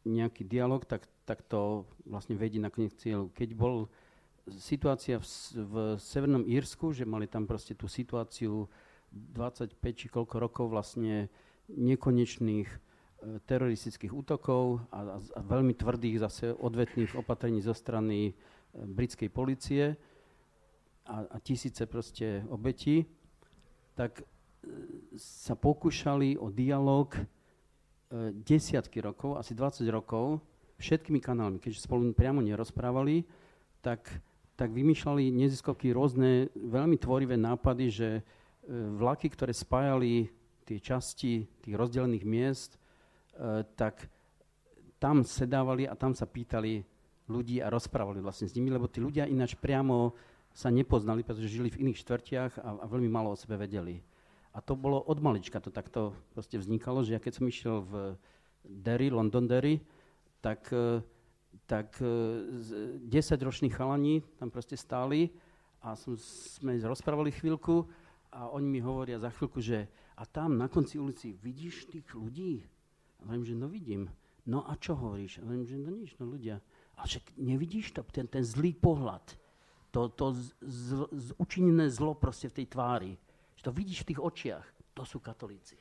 nejaký dialog, tak, tak to vlastne vedie nakoniec k cieľu. Keď bol situácia v, v Severnom Írsku, že mali tam proste tú situáciu dvadsaťpäť či koľko rokov vlastne nekonečných e, teroristických útokov a, a, a veľmi tvrdých zase odvetných opatrení zo strany e, britskej polície a, a tisíce proste obetí, tak e, sa pokúšali o dialog e, desiatky rokov, asi dvadsať rokov, všetkými kanálmi, keďže spolu priamo nerozprávali, tak, tak vymýšľali neziskovky rôzne veľmi tvorivé nápady, že vlaky, ktoré spájali tie časti tých rozdelených miest, e, tak tam sedávali a tam sa pýtali ľudí a rozprávali vlastne s nimi, lebo tí ľudia ináč priamo sa nepoznali, pretože žili v iných štvrtiach a, a veľmi málo o sebe vedeli. A to bolo od malička, to takto proste vznikalo, že ja keď som išiel v Derry, Londonderry, tak, e, tak e, desaťroční chalani tam proste stáli a som, sme rozprávali chvíľku. A oni mi hovoria za chvíľku, že a tam na konci ulici vidíš tých ľudí? A hovorím, že no vidím. No a čo hovoríš? A hovorím, že no nič, no ľudia. A však nevidíš to, ten, ten zlý pohľad, to, to z, z, z, učinené zlo proste v tej tvári. Že to vidíš v tých očiach. To sú katolíci.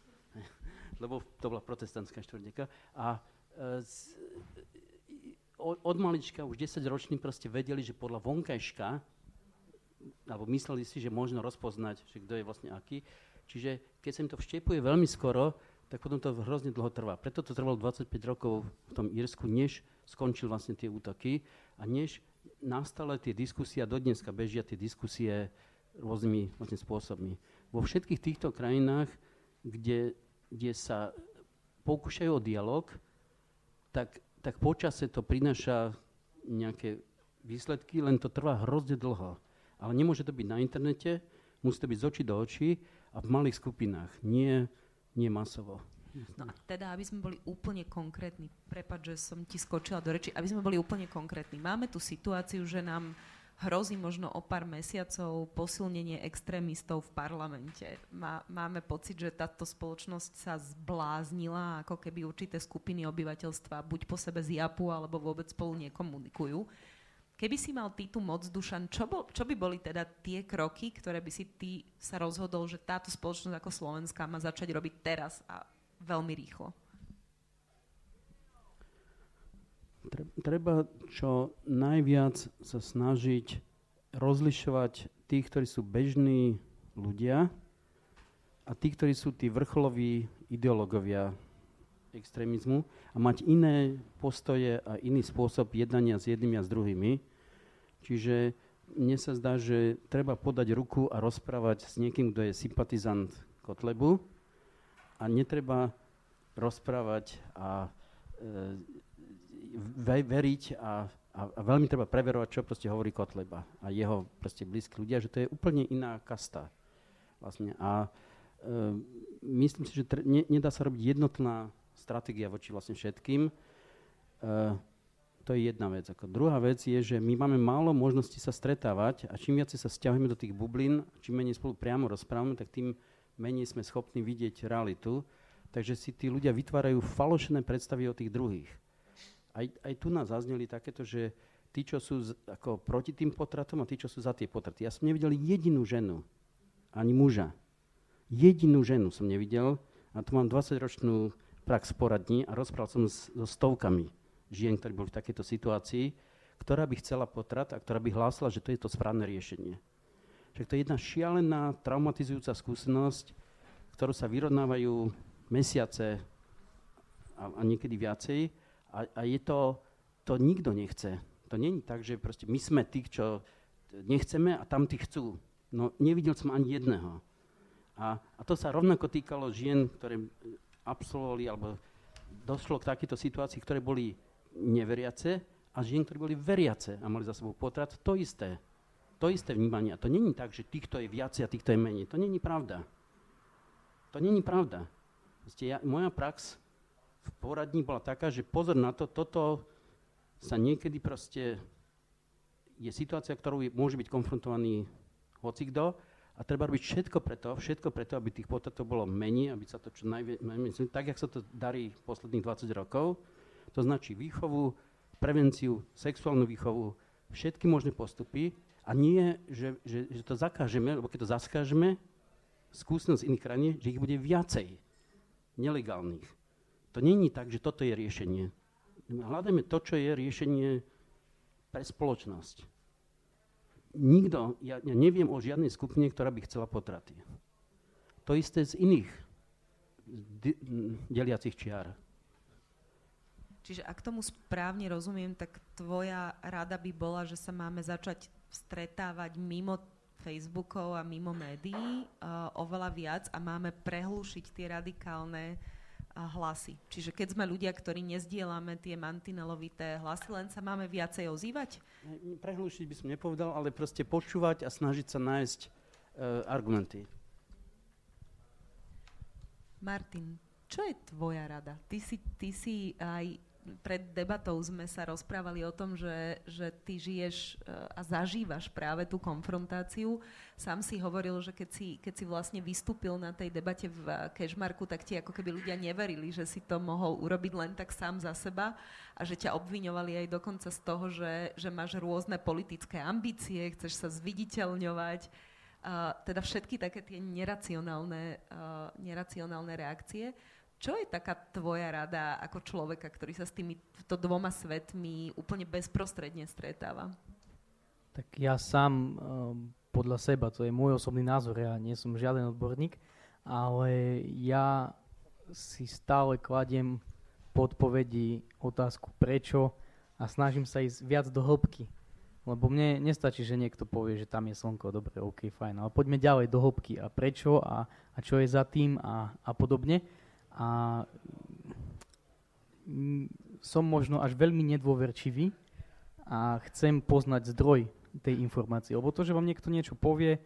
Lebo to bola protestantská štvrťka. A e, z, od malička už desaťroční proste vedeli, že podľa vonkajška alebo mysleli si, že možno rozpoznať, že kto je vlastne aký. Čiže keď sa im to vštepuje veľmi skoro, tak potom to hrozne dlho trvá. Preto to trvalo dvadsaťpäť rokov v tom Írsku, než skončili vlastne tie útoky a než nastali tie diskusie a dodneska bežia tie diskusie rôznymi vlastne spôsobmi. Vo všetkých týchto krajinách, kde, kde sa pokúšajú o dialog, tak, tak počase to prináša nejaké výsledky, len to trvá hrozne dlho. Ale nemôže to byť na internete, musí to byť z očí do očí a v malých skupinách, nie, nie masovo. No a teda, aby sme boli úplne konkrétni, prepáč, že som ti skočila do reči, aby sme boli úplne konkrétni. Máme tu situáciu, že nám hrozí možno o pár mesiacov posilnenie extrémistov v parlamente. Má, máme pocit, že táto spoločnosť sa zbláznila, ako keby určité skupiny obyvateľstva buď po sebe zjapu, alebo vôbec spolu nekomunikujú. Keby si mal ty tú moc, Dušan, čo, bol, čo by boli teda tie kroky, ktoré by si ty sa rozhodol, že táto spoločnosť ako Slovenská má začať robiť teraz a veľmi rýchlo? Treba čo najviac sa snažiť rozlišovať tých, ktorí sú bežní ľudia a tí, ktorí sú tí vrcholoví ideológovia extrémizmu a mať iné postoje a iný spôsob jednania s jednými a s druhými. Čiže mne sa zdá, že treba podať ruku a rozprávať s niekým, kto je sympatizant Kotlebu a netreba rozprávať a e, veriť a, a, a veľmi treba preverovať, čo proste hovorí Kotleba a jeho proste blízki ľudia, že to je úplne iná kasta. Vlastne. A e, myslím si, že tre, ne, nedá sa robiť jednotná stratégia voči vlastne všetkým. E, to je jedna vec. Ako druhá vec je, že my máme málo možností sa stretávať a čím viac sa stiahujeme do tých bublín, čím menej spolu priamo rozprávame, tak tým menej sme schopní vidieť realitu. Takže si tí ľudia vytvárajú falošné predstavy o tých druhých. Aj, aj tu nás zazneli takéto, že tí, čo sú z, ako proti tým potratom a tí, čo sú za tie potraty. Ja som nevidel jedinú ženu, ani muža. Jedinú ženu som nevidel a tu mám dvadsaťročnú prax poradní a rozprával som s, so stovkami žien, ktorí boli v takejto situácii, ktorá by chcela potrat a ktorá by hlásila, že to je to správne riešenie. Však to je jedna šialená, traumatizujúca skúsenosť, ktorú sa vyrovnávajú mesiace a, a niekedy viacej a, a je to, to nikto nechce. To nie je tak, že proste my sme tí, čo nechceme a tam tí chcú. No nevidel som ani jedného. A, a to sa rovnako týkalo žien, ktoré absolvovali alebo došlo k takejto situácii, ktoré boli neveriace a žien, ktoré boli veriace a mali za sebou potrat. To isté. To isté vnímanie. A to není tak, že týchto je viacej a týchto je menej. To není pravda. To není pravda. Ja, moja prax v poradní bola taká, že pozor na to, toto sa niekedy proste je situácia, ktorou je, môže byť konfrontovaný hocikdo a treba robiť všetko preto, všetko preto, aby tých potratov bolo menej, aby sa to čo najviac, tak jak sa to darí posledných dvadsať rokov, To značí výchovu, prevenciu, sexuálnu výchovu, všetky možné postupy a nie, že, že, že to zakážeme, lebo keď to zakážeme, skúsenosť iných krajín, že ich bude viacej nelegálnych. To nie je tak, že toto je riešenie. Hľadajme to, čo je riešenie pre spoločnosť. Nikto, ja, ja neviem o žiadnej skupine, ktorá by chcela potraty. To isté z iných di- deliacich čiar. Čiže ak tomu správne rozumiem, tak tvoja rada by bola, že sa máme začať stretávať mimo Facebookov a mimo médií uh, oveľa viac a máme prehlušiť tie radikálne uh, hlasy. Čiže keď sme ľudia, ktorí nezdielame tie mantinelovité hlasy, len sa máme viacej ozývať? Prehlušiť by som nepovedal, ale proste počúvať a snažiť sa nájsť uh, argumenty. Martin, čo je tvoja rada? Ty si, ty si aj pred debatou sme sa rozprávali o tom, že, že ty žiješ uh, a zažívaš práve tú konfrontáciu. Sám si hovoril, že keď si, keď si vlastne vystúpil na tej debate v uh, Kežmarku, tak ti ako keby ľudia neverili, že si to mohol urobiť len tak sám za seba a že ťa obviňovali aj dokonca z toho, že, že máš rôzne politické ambície, chceš sa zviditeľňovať. Uh, teda všetky také tie neracionálne, uh, neracionálne reakcie. Čo je taká tvoja rada ako človeka, ktorý sa s týmito dvoma svetmi úplne bezprostredne stretáva? Tak ja sám um, podľa seba, to je môj osobný názor, ja nie som žiaden odborník, ale ja si stále kladiem po odpovedi otázku prečo a snažím sa ísť viac do hĺbky. Lebo mne nestačí, že niekto povie, že tam je slnko, dobre, ok, fajn, ale poďme ďalej do hĺbky a prečo a, a čo je za tým a, a podobne. A som možno až veľmi nedôverčivý a chcem poznať zdroj tej informácie. Lebo to, že vám niekto niečo povie,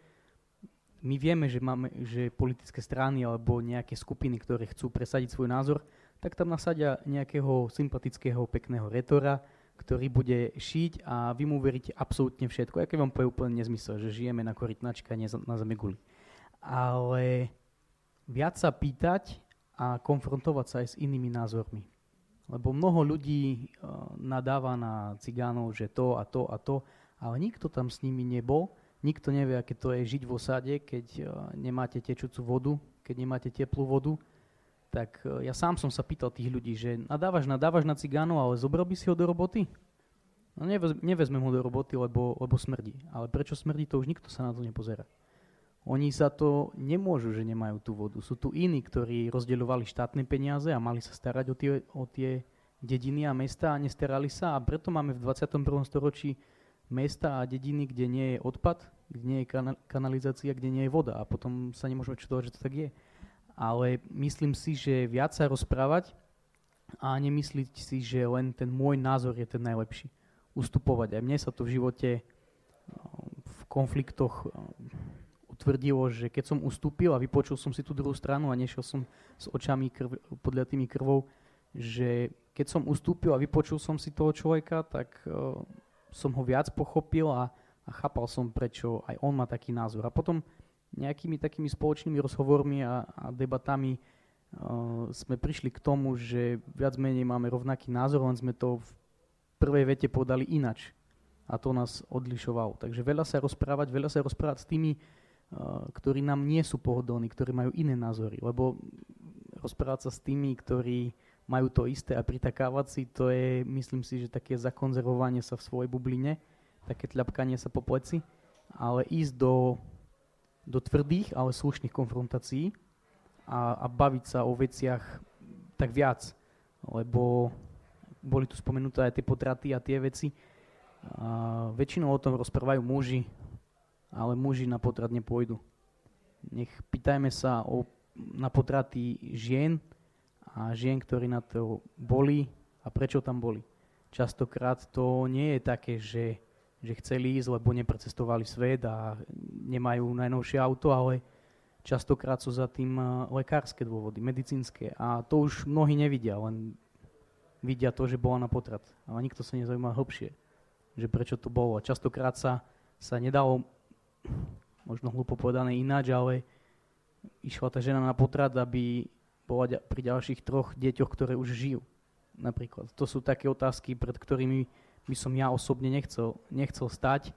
my vieme, že máme, že politické strany alebo nejaké skupiny, ktoré chcú presadiť svoj názor, tak tam nasadia nejakého sympatického, pekného retora, ktorý bude šiť a vy mu veríte absolútne všetko. Aké vám povie úplne nezmysel, že žijeme na korytnačke a nie na zemeguli. Ale viac sa pýtať a konfrontovať sa aj s inými názormi. Lebo mnoho ľudí uh, nadáva na cigánov, že to a to a to, ale nikto tam s nimi nebol, nikto nevie, aké to je žiť v osade, keď uh, nemáte tečúcu vodu, keď nemáte teplú vodu. Tak uh, ja sám som sa pýtal tých ľudí, že nadávaš, nadávaš na cigánov, ale zobral by si ho do roboty? No nevez, nevezmem ho do roboty, lebo, lebo smrdí. Ale prečo smrdí, to už nikto sa na to nepozerá. Oni za to nemôžu, že nemajú tú vodu. Sú tu iní, ktorí rozdeľovali štátne peniaze a mali sa starať o tie, o tie dediny a mesta a nestarali sa. A preto máme v dvadsiatom prvom storočí mesta a dediny, kde nie je odpad, kde nie je kana- kanalizácia, kde nie je voda. A potom sa nemôžeme čudovať, že to tak je. Ale myslím si, že viac sa rozprávať a nemyslieť si, že len ten môj názor je ten najlepší. Ustupovať. Aj mne sa to v živote v konfliktoch utvrdilo, že keď som ustúpil a vypočul som si tú druhú stranu a nešiel som s očami krv, podľatými krvou, že keď som ustúpil a vypočul som si toho človeka, tak uh, som ho viac pochopil a, a chápal som, prečo aj on má taký názor. A potom nejakými takými spoločnými rozhovormi a, a debatami uh, sme prišli k tomu, že viac menej máme rovnaký názor, len sme to v prvej vete povedali inač. A to nás odlišovalo. Takže veľa sa rozprávať, veľa sa rozprávať s tými, Uh, ktorí nám nie sú pohodlní, ktorí majú iné názory. Lebo rozprávať sa s tými, ktorí majú to isté a pritakávať si, to je, myslím si, že také zakonzervovanie sa v svojej bubline, také tľapkanie sa po pleci, ale ísť do, do tvrdých, ale slušných konfrontácií a, a baviť sa o veciach tak viac. Lebo boli tu spomenuté aj tie potraty a tie veci. A väčšinou o tom rozprávajú muži, ale muži na potrat nepôjdu. Nech pýtajme sa o, na potraty žien a žien, ktorí na to boli a prečo tam boli. Častokrát to nie je také, že, že chceli ísť, lebo neprecestovali svet a nemajú najnovšie auto, ale častokrát sú za tým lekárske dôvody, medicínske. A to už mnohí nevidia, len vidia to, že bola na potrat. Ale nikto sa nezaujíma hlbšie, že prečo to bolo. A častokrát sa, sa nedalo, možno hlúpo povedané ináč, ale išla tá žena na potrat, aby bola pri ďalších troch deťoch, ktoré už žijú. napríklad. To sú také otázky, pred ktorými by som ja osobne nechcel, nechcel stať.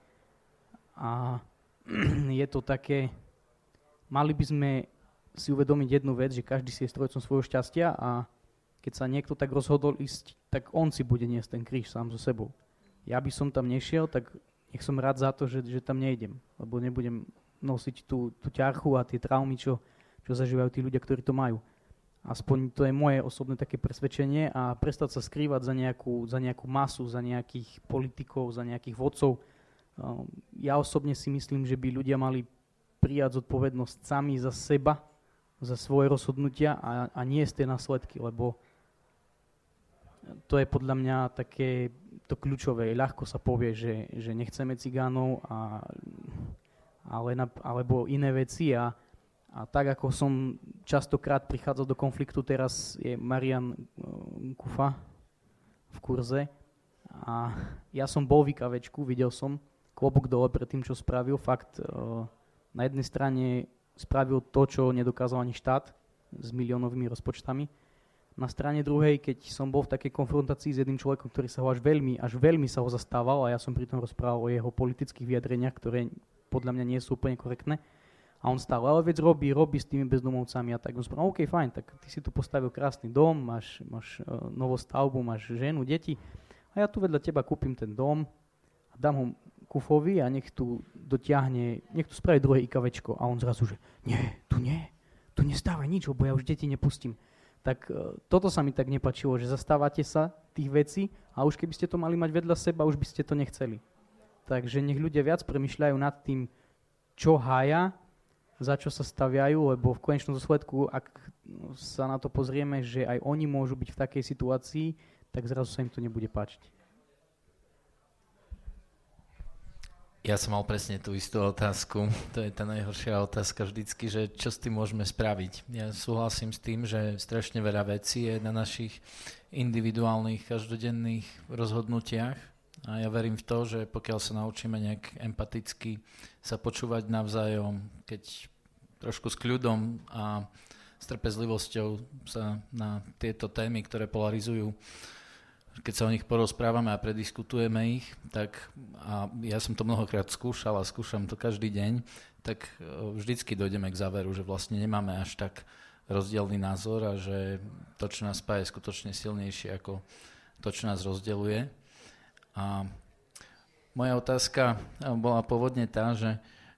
A je to také, mali by sme si uvedomiť jednu vec, že každý si je strojcom svojho šťastia a keď sa niekto tak rozhodol ísť, tak on si bude niesť ten kríž sám so sebou. Ja by som tam nešiel, tak nech som rád za to, že, že tam nejdem, lebo nebudem nosiť tú, tú ťarchu a tie traumy, čo, čo zažívajú tí ľudia, ktorí to majú. Aspoň to je moje osobné také presvedčenie a prestať sa skrývať za nejakú, za nejakú masu, za nejakých politikov, za nejakých vodcov. Ja osobne si myslím, že by ľudia mali prijať zodpovednosť sami za seba, za svoje rozhodnutia a, a nie z tie následky, lebo to je podľa mňa také to kľúčové. Ľahko sa povie, že, že nechceme cigánov a, ale na, alebo iné veci a A tak, ako som častokrát prichádzal do konfliktu, teraz je Marian Kufa v kurze. A ja som bol v IKVčku, videl som klobúk dole pred tým, čo spravil. Fakt, na jednej strane spravil to, čo nedokázal ani štát s miliónovými rozpočtami. Na strane druhej, keď som bol v takej konfrontácii s jedným človekom, ktorý sa ho až veľmi, až veľmi sa ho zastával a ja som pritom rozprával o jeho politických vyjadreniach, ktoré podľa mňa nie sú úplne korektné. A on stále, ale vec robí, robí s tými bezdomovcami a tak. On spravil, OK, fajn, tak ty si tu postavil krásny dom, máš, máš uh, novostavbu, máš ženu, deti a ja tu vedľa teba kúpim ten dom a dám ho Kufovi a nech tu dotiahne, nech tu spraví druhé IKVčko. A on zrazu, že nie, tu nie, tu nestávaj nič, lebo ja už deti nepustím. Tak uh, toto sa mi tak nepačilo, že zastávate sa tých vecí a už keby ste to mali mať vedľa seba, už by ste to nechceli. Takže nech ľudia viac premýšľajú nad tým, čo hája, za čo sa staviajú, lebo v konečnom dôsledku, ak sa na to pozrieme, že aj oni môžu byť v takej situácii, tak zrazu sa im to nebude páčiť. Ja som mal presne tú istú otázku. To je tá najhoršia otázka vždycky, že čo s tým môžeme spraviť. Ja súhlasím s tým, že strašne veľa vecí je na našich individuálnych, každodenných rozhodnutiach. A ja verím v to, že pokiaľ sa naučíme nejak empaticky sa počúvať navzájom, keď trošku s kľudom a s trpezlivosťou sa na tieto témy, ktoré polarizujú, keď sa o nich porozprávame a prediskutujeme ich, tak a ja som to mnohokrát skúšal a skúšam to každý deň, tak vždycky dojdeme k záveru, že vlastne nemáme až tak rozdielný názor a že to, čo nás spája, je skutočne silnejšie ako to, čo nás rozdeľuje. A moja otázka bola pôvodne tá, že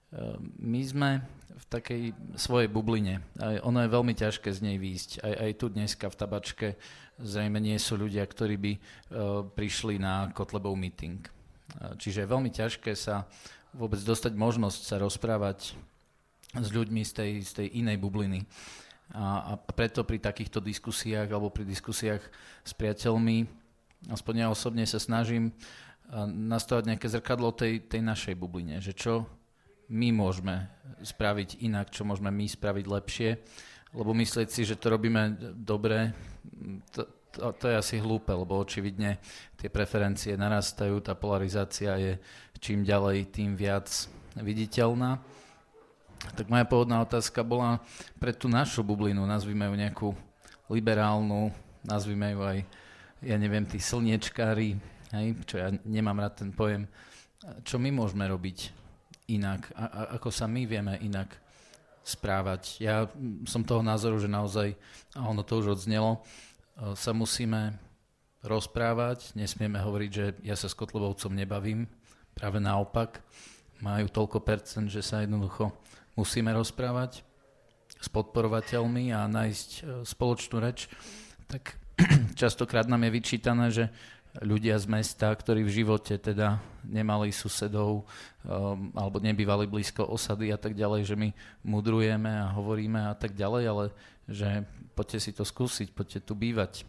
my sme v takej svojej bubline. Ono je veľmi ťažké z nej výjsť. Aj, aj tu dneska v Tabačke zrejme nie sú ľudia, ktorí by prišli na Kotlebov meeting. Čiže je veľmi ťažké sa vôbec dostať možnosť sa rozprávať s ľuďmi z tej, z tej inej bubliny. A, a preto pri takýchto diskusiách alebo pri diskusiách s priateľmi aspoň ja osobne sa snažím nastavať nejaké zrkadlo tej, tej našej bubline, že čo my môžeme spraviť inak, čo môžeme my spraviť lepšie, lebo myslieť si, že to robíme dobre, to, to, to je asi hlúpe, lebo očividne tie preferencie narastajú, tá polarizácia je čím ďalej, tým viac viditeľná. Tak moja pôvodná otázka bola pre tú našu bublinu, nazvime ju nejakú liberálnu, nazvime ju aj ja neviem, tí slniečkári, hej, čo ja nemám rád ten pojem, čo my môžeme robiť inak, a, a ako sa my vieme inak správať. Ja som toho názoru, že naozaj, a ono to už odznelo, sa musíme rozprávať, nesmieme hovoriť, že ja sa s Kotlebovcom nebavím, práve naopak, majú toľko percent, že sa jednoducho musíme rozprávať s podporovateľmi a nájsť spoločnú reč, tak častokrát nám je vyčítané, že ľudia z mesta, ktorí v živote teda nemali susedov um, alebo nebývali blízko osady a tak ďalej, že my mudrujeme a hovoríme a tak ďalej, ale že poďte si to skúsiť, poďte tu bývať.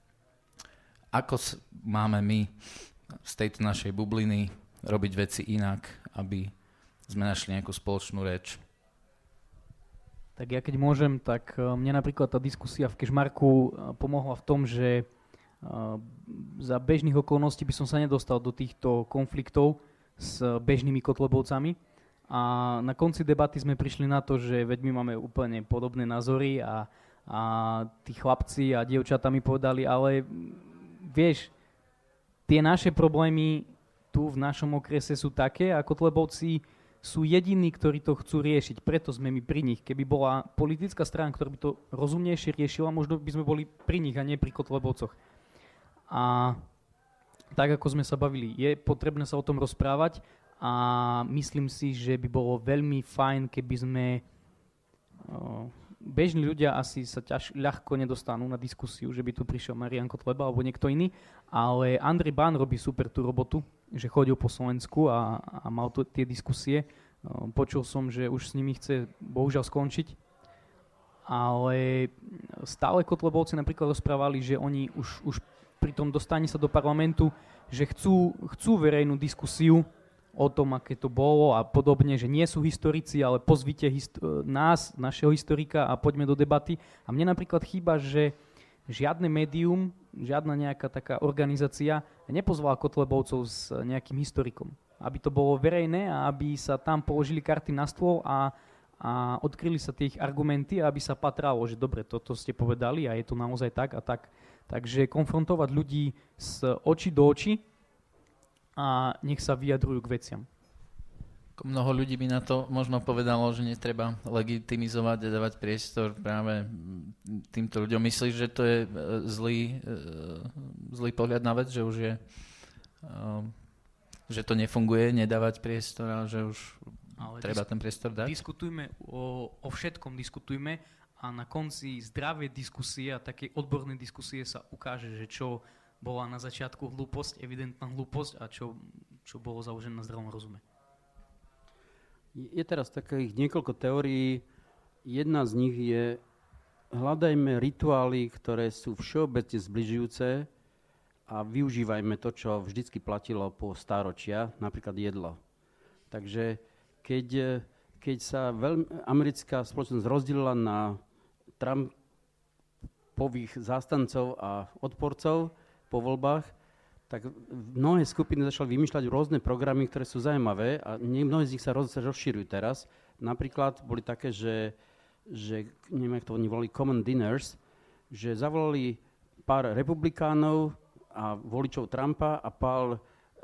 Ako s- máme my z tejto našej bubliny robiť veci inak, aby sme našli nejakú spoločnú reč? Tak ja keď môžem, tak mne napríklad tá diskusia v Kežmarku pomohla v tom, že za bežných okolností by som sa nedostal do týchto konfliktov s bežnými Kotlebovcami. A na konci debaty sme prišli na to, že veď my máme úplne podobné názory a, a tí chlapci a dievčatá mi povedali, ale vieš, tie naše problémy tu v našom okrese sú také a Kotlebovci sú jediní, ktorí to chcú riešiť. Preto sme my pri nich. Keby bola politická strana, ktorá by to rozumnejšie riešila, možno by sme boli pri nich a nie pri Kotlebovcoch. A tak, ako sme sa bavili, je potrebné sa o tom rozprávať a myslím si, že by bolo veľmi fajn, keby sme... O, bežní ľudia asi sa ťaž, ľahko nedostanú na diskusiu, že by tu prišiel Marián Kotleba alebo niekto iný, ale Andrej Bán robí super tú robotu, že chodil po Slovensku a, a mal tu tie diskusie. Počul som, že už s nimi chce bohužiaľ skončiť, ale stále Kotlebovci napríklad rozprávali, že oni už, už pri tom dostane sa do parlamentu, že chcú, chcú verejnú diskusiu o tom, aké to bolo a podobne, že nie sú historici, ale pozvite hist- nás, našeho historika a poďme do debaty. A mne napríklad chýba, že žiadne médium, žiadna nejaká taká organizácia nepozvala Kotlebovcov s nejakým historikom. Aby to bolo verejné a aby sa tam položili karty na stôl a, a odkryli sa tie ich argumenty a aby sa patralo, že dobre, toto ste povedali a je to naozaj tak a tak. Takže konfrontovať ľudí z očí do očí a nech sa vyjadrujú k veciam. Mnoho ľudí by na to možno povedalo, že netreba legitimizovať a dávať priestor práve týmto ľuďom. Myslíš, že to je zlý, zlý pohľad na vec, že už je, že to nefunguje, nedávať priestor a že už ale treba dis- ten priestor dať? Diskutujme o, o všetkom, diskutujme a na konci zdravej diskusie a takej odbornej diskusie sa ukáže, že čo bola na začiatku hlúposť, evidentná hlúposť a čo, čo bolo založené na zdravom rozume. Je teraz takých niekoľko teórií. Jedna z nich je, hľadajme rituály, ktoré sú všeobecne zbližujúce a využívajme to, čo vždycky platilo po stáročia, napríklad jedlo. Takže keď, keď sa veľmi, americká spoločnosť rozdelila na Trumpových zástancov a odporcov po voľbách, tak mnohé skupiny začali vymýšľať rôzne programy, ktoré sú zaujímavé a mnohé z nich sa roz, rozširujú teraz. Napríklad boli také, že, že neviem, jak to oni volali, common dinners, že zavolali pár republikánov a voličov Trumpa a pár, e,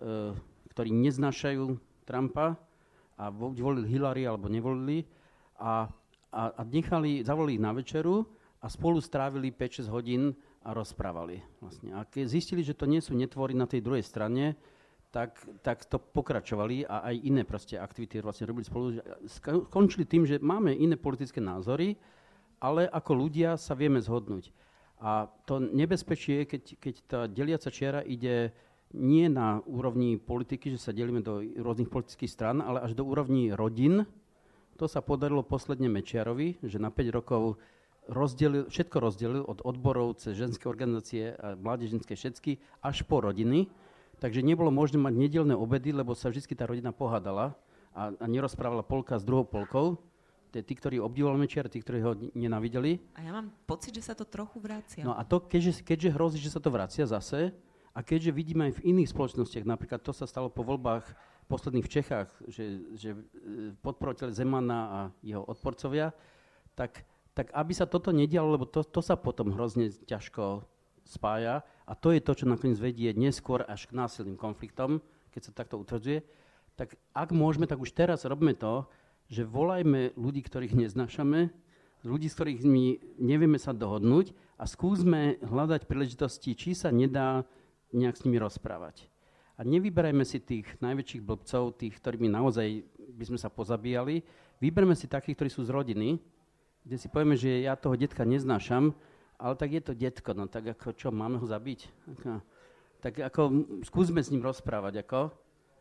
ktorí neznášajú Trumpa a volili Hillary alebo nevolili a, a, a nechali, zavolali ich na večeru a spolu strávili päť šesť hodín a rozprávali. Vlastne. A keď zistili, že to nie sú netvory na tej druhej strane, tak, tak to pokračovali a aj iné proste aktivity vlastne robili spolu. Skončili tým, že máme iné politické názory, ale ako ľudia sa vieme zhodnúť. A to nebezpečie, keď, keď tá deliaca čiara ide nie na úrovni politiky, že sa delíme do rôznych politických strán, ale až do úrovni rodín. To sa podarilo posledne Mečiarovi, že na päť rokov rozdelil, všetko rozdelil od odborov cez ženské organizácie a mládežnícke všetky až po rodiny. Takže nebolo možné mať nedeľné obedy, lebo sa vždy tá rodina pohádala a, a nerozprávala polka s druhou polkou. Tí, ktorí obdivovali Mečiara, tí, ktorí ho nenávideli. A ja mám pocit, že sa to trochu vracia. No a to, keďže, keďže hrozí, že sa to vracia zase, a keďže vidíme aj v iných spoločnostiach, napríklad to sa stalo po voľbách posledných v Čechách, že, že podporovateľ Zemana a jeho odporcovia, tak tak aby sa toto nedialo, lebo to, to sa potom hrozne ťažko spája a to je to, čo nakoniec vedie neskôr až k násilným konfliktom, keď sa takto utvrdzuje. Tak ak môžeme, tak už teraz robíme to, že volajme ľudí, ktorých neznášame, ľudí, s ktorými nevieme sa dohodnúť a skúsme hľadať príležitosti, či sa nedá nejak s nimi rozprávať. A nevyberajme si tých najväčších blbcov, tých, ktorými naozaj by sme sa pozabíjali. Vyberme si takých, ktorí sú z rodiny, kde si povieme, že ja toho detka neznášam, ale tak je to detko, no tak ako čo, máme ho zabiť? Ako, tak ako skúsme s ním rozprávať, ako.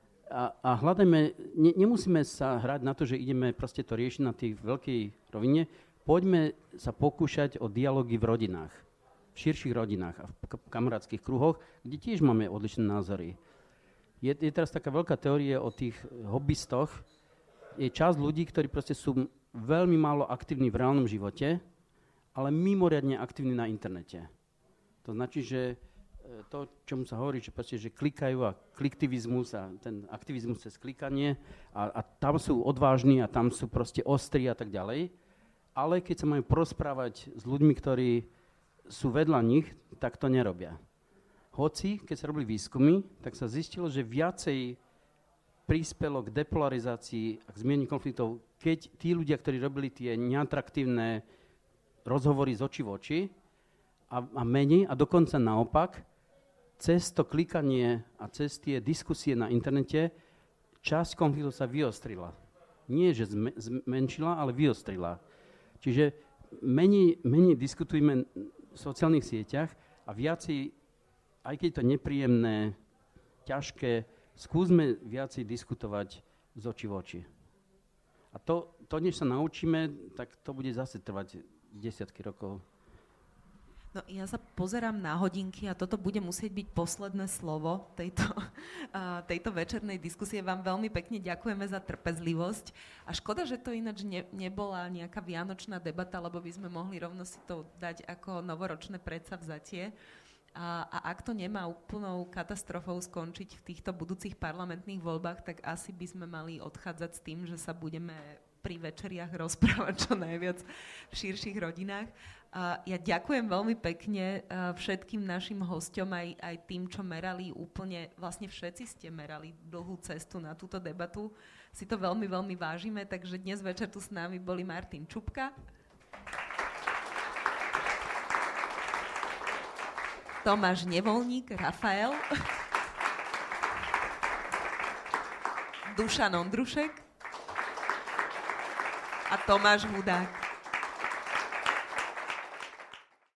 A, a hľadajme, ne, nemusíme sa hrať na to, že ideme proste to riešiť na tej veľkej rovine. Poďme sa pokúšať o dialógy v rodinách, v širších rodinách a v kamarátskych kruhoch, kde tiež máme odlišné názory. Je, je teraz taká veľká teória o tých hobbystoch. Je časť ľudí, ktorí proste sú veľmi málo aktívni v reálnom živote, ale mimoriadne aktívni na internete. To značí, že to, čomu sa hovorí, že, proste, že klikajú a kliktivizmus a ten aktivizmus cez klikanie a, a tam sú odvážni a tam sú proste ostrí a tak ďalej. Ale keď sa majú porozprávať s ľuďmi, ktorí sú vedľa nich, tak to nerobia. Hoci, keď sa robili výskumy, tak sa zistilo, že viacej prispelo k depolarizácii a k zmierne konfliktov, keď tí ľudia, ktorí robili tie neatraktívne rozhovory z očí v oči a, a menej, a dokonca naopak, cez to klikanie a cez tie diskusie na internete časť konfliktov sa vyostrila. Nie, že zme, zmenšila, ale vyostrila. Čiže menej, menej diskutujeme v sociálnych sieťach a viacej, aj keď je to nepríjemné, ťažké, skúsme viacej diskutovať z očí v oči. A to, to, než sa naučíme, tak to bude zase trvať desiatky rokov. No, ja sa pozerám na hodinky a toto bude musieť byť posledné slovo tejto, uh, tejto večernej diskusie. Vám veľmi pekne ďakujeme za trpezlivosť. A škoda, že to ináč ne, nebola nejaká vianočná debata, lebo by sme mohli rovno si to dať ako novoročné predsavzatie. A, a ak to nemá úplnou katastrofou skončiť v týchto budúcich parlamentných voľbách, tak asi by sme mali odchádzať s tým, že sa budeme pri večeriach rozprávať čo najviac v širších rodinách. Uh, ja ďakujem veľmi pekne uh, všetkým našim hosťom, aj, aj tým, čo merali úplne, vlastne všetci ste merali dlhú cestu na túto debatu. Si to veľmi, veľmi vážime, takže dnes večer tu s nami boli Martin Čupka, Tomáš Nevoľník, Rafael, Dušan Ondrušek a Tomáš Hudák.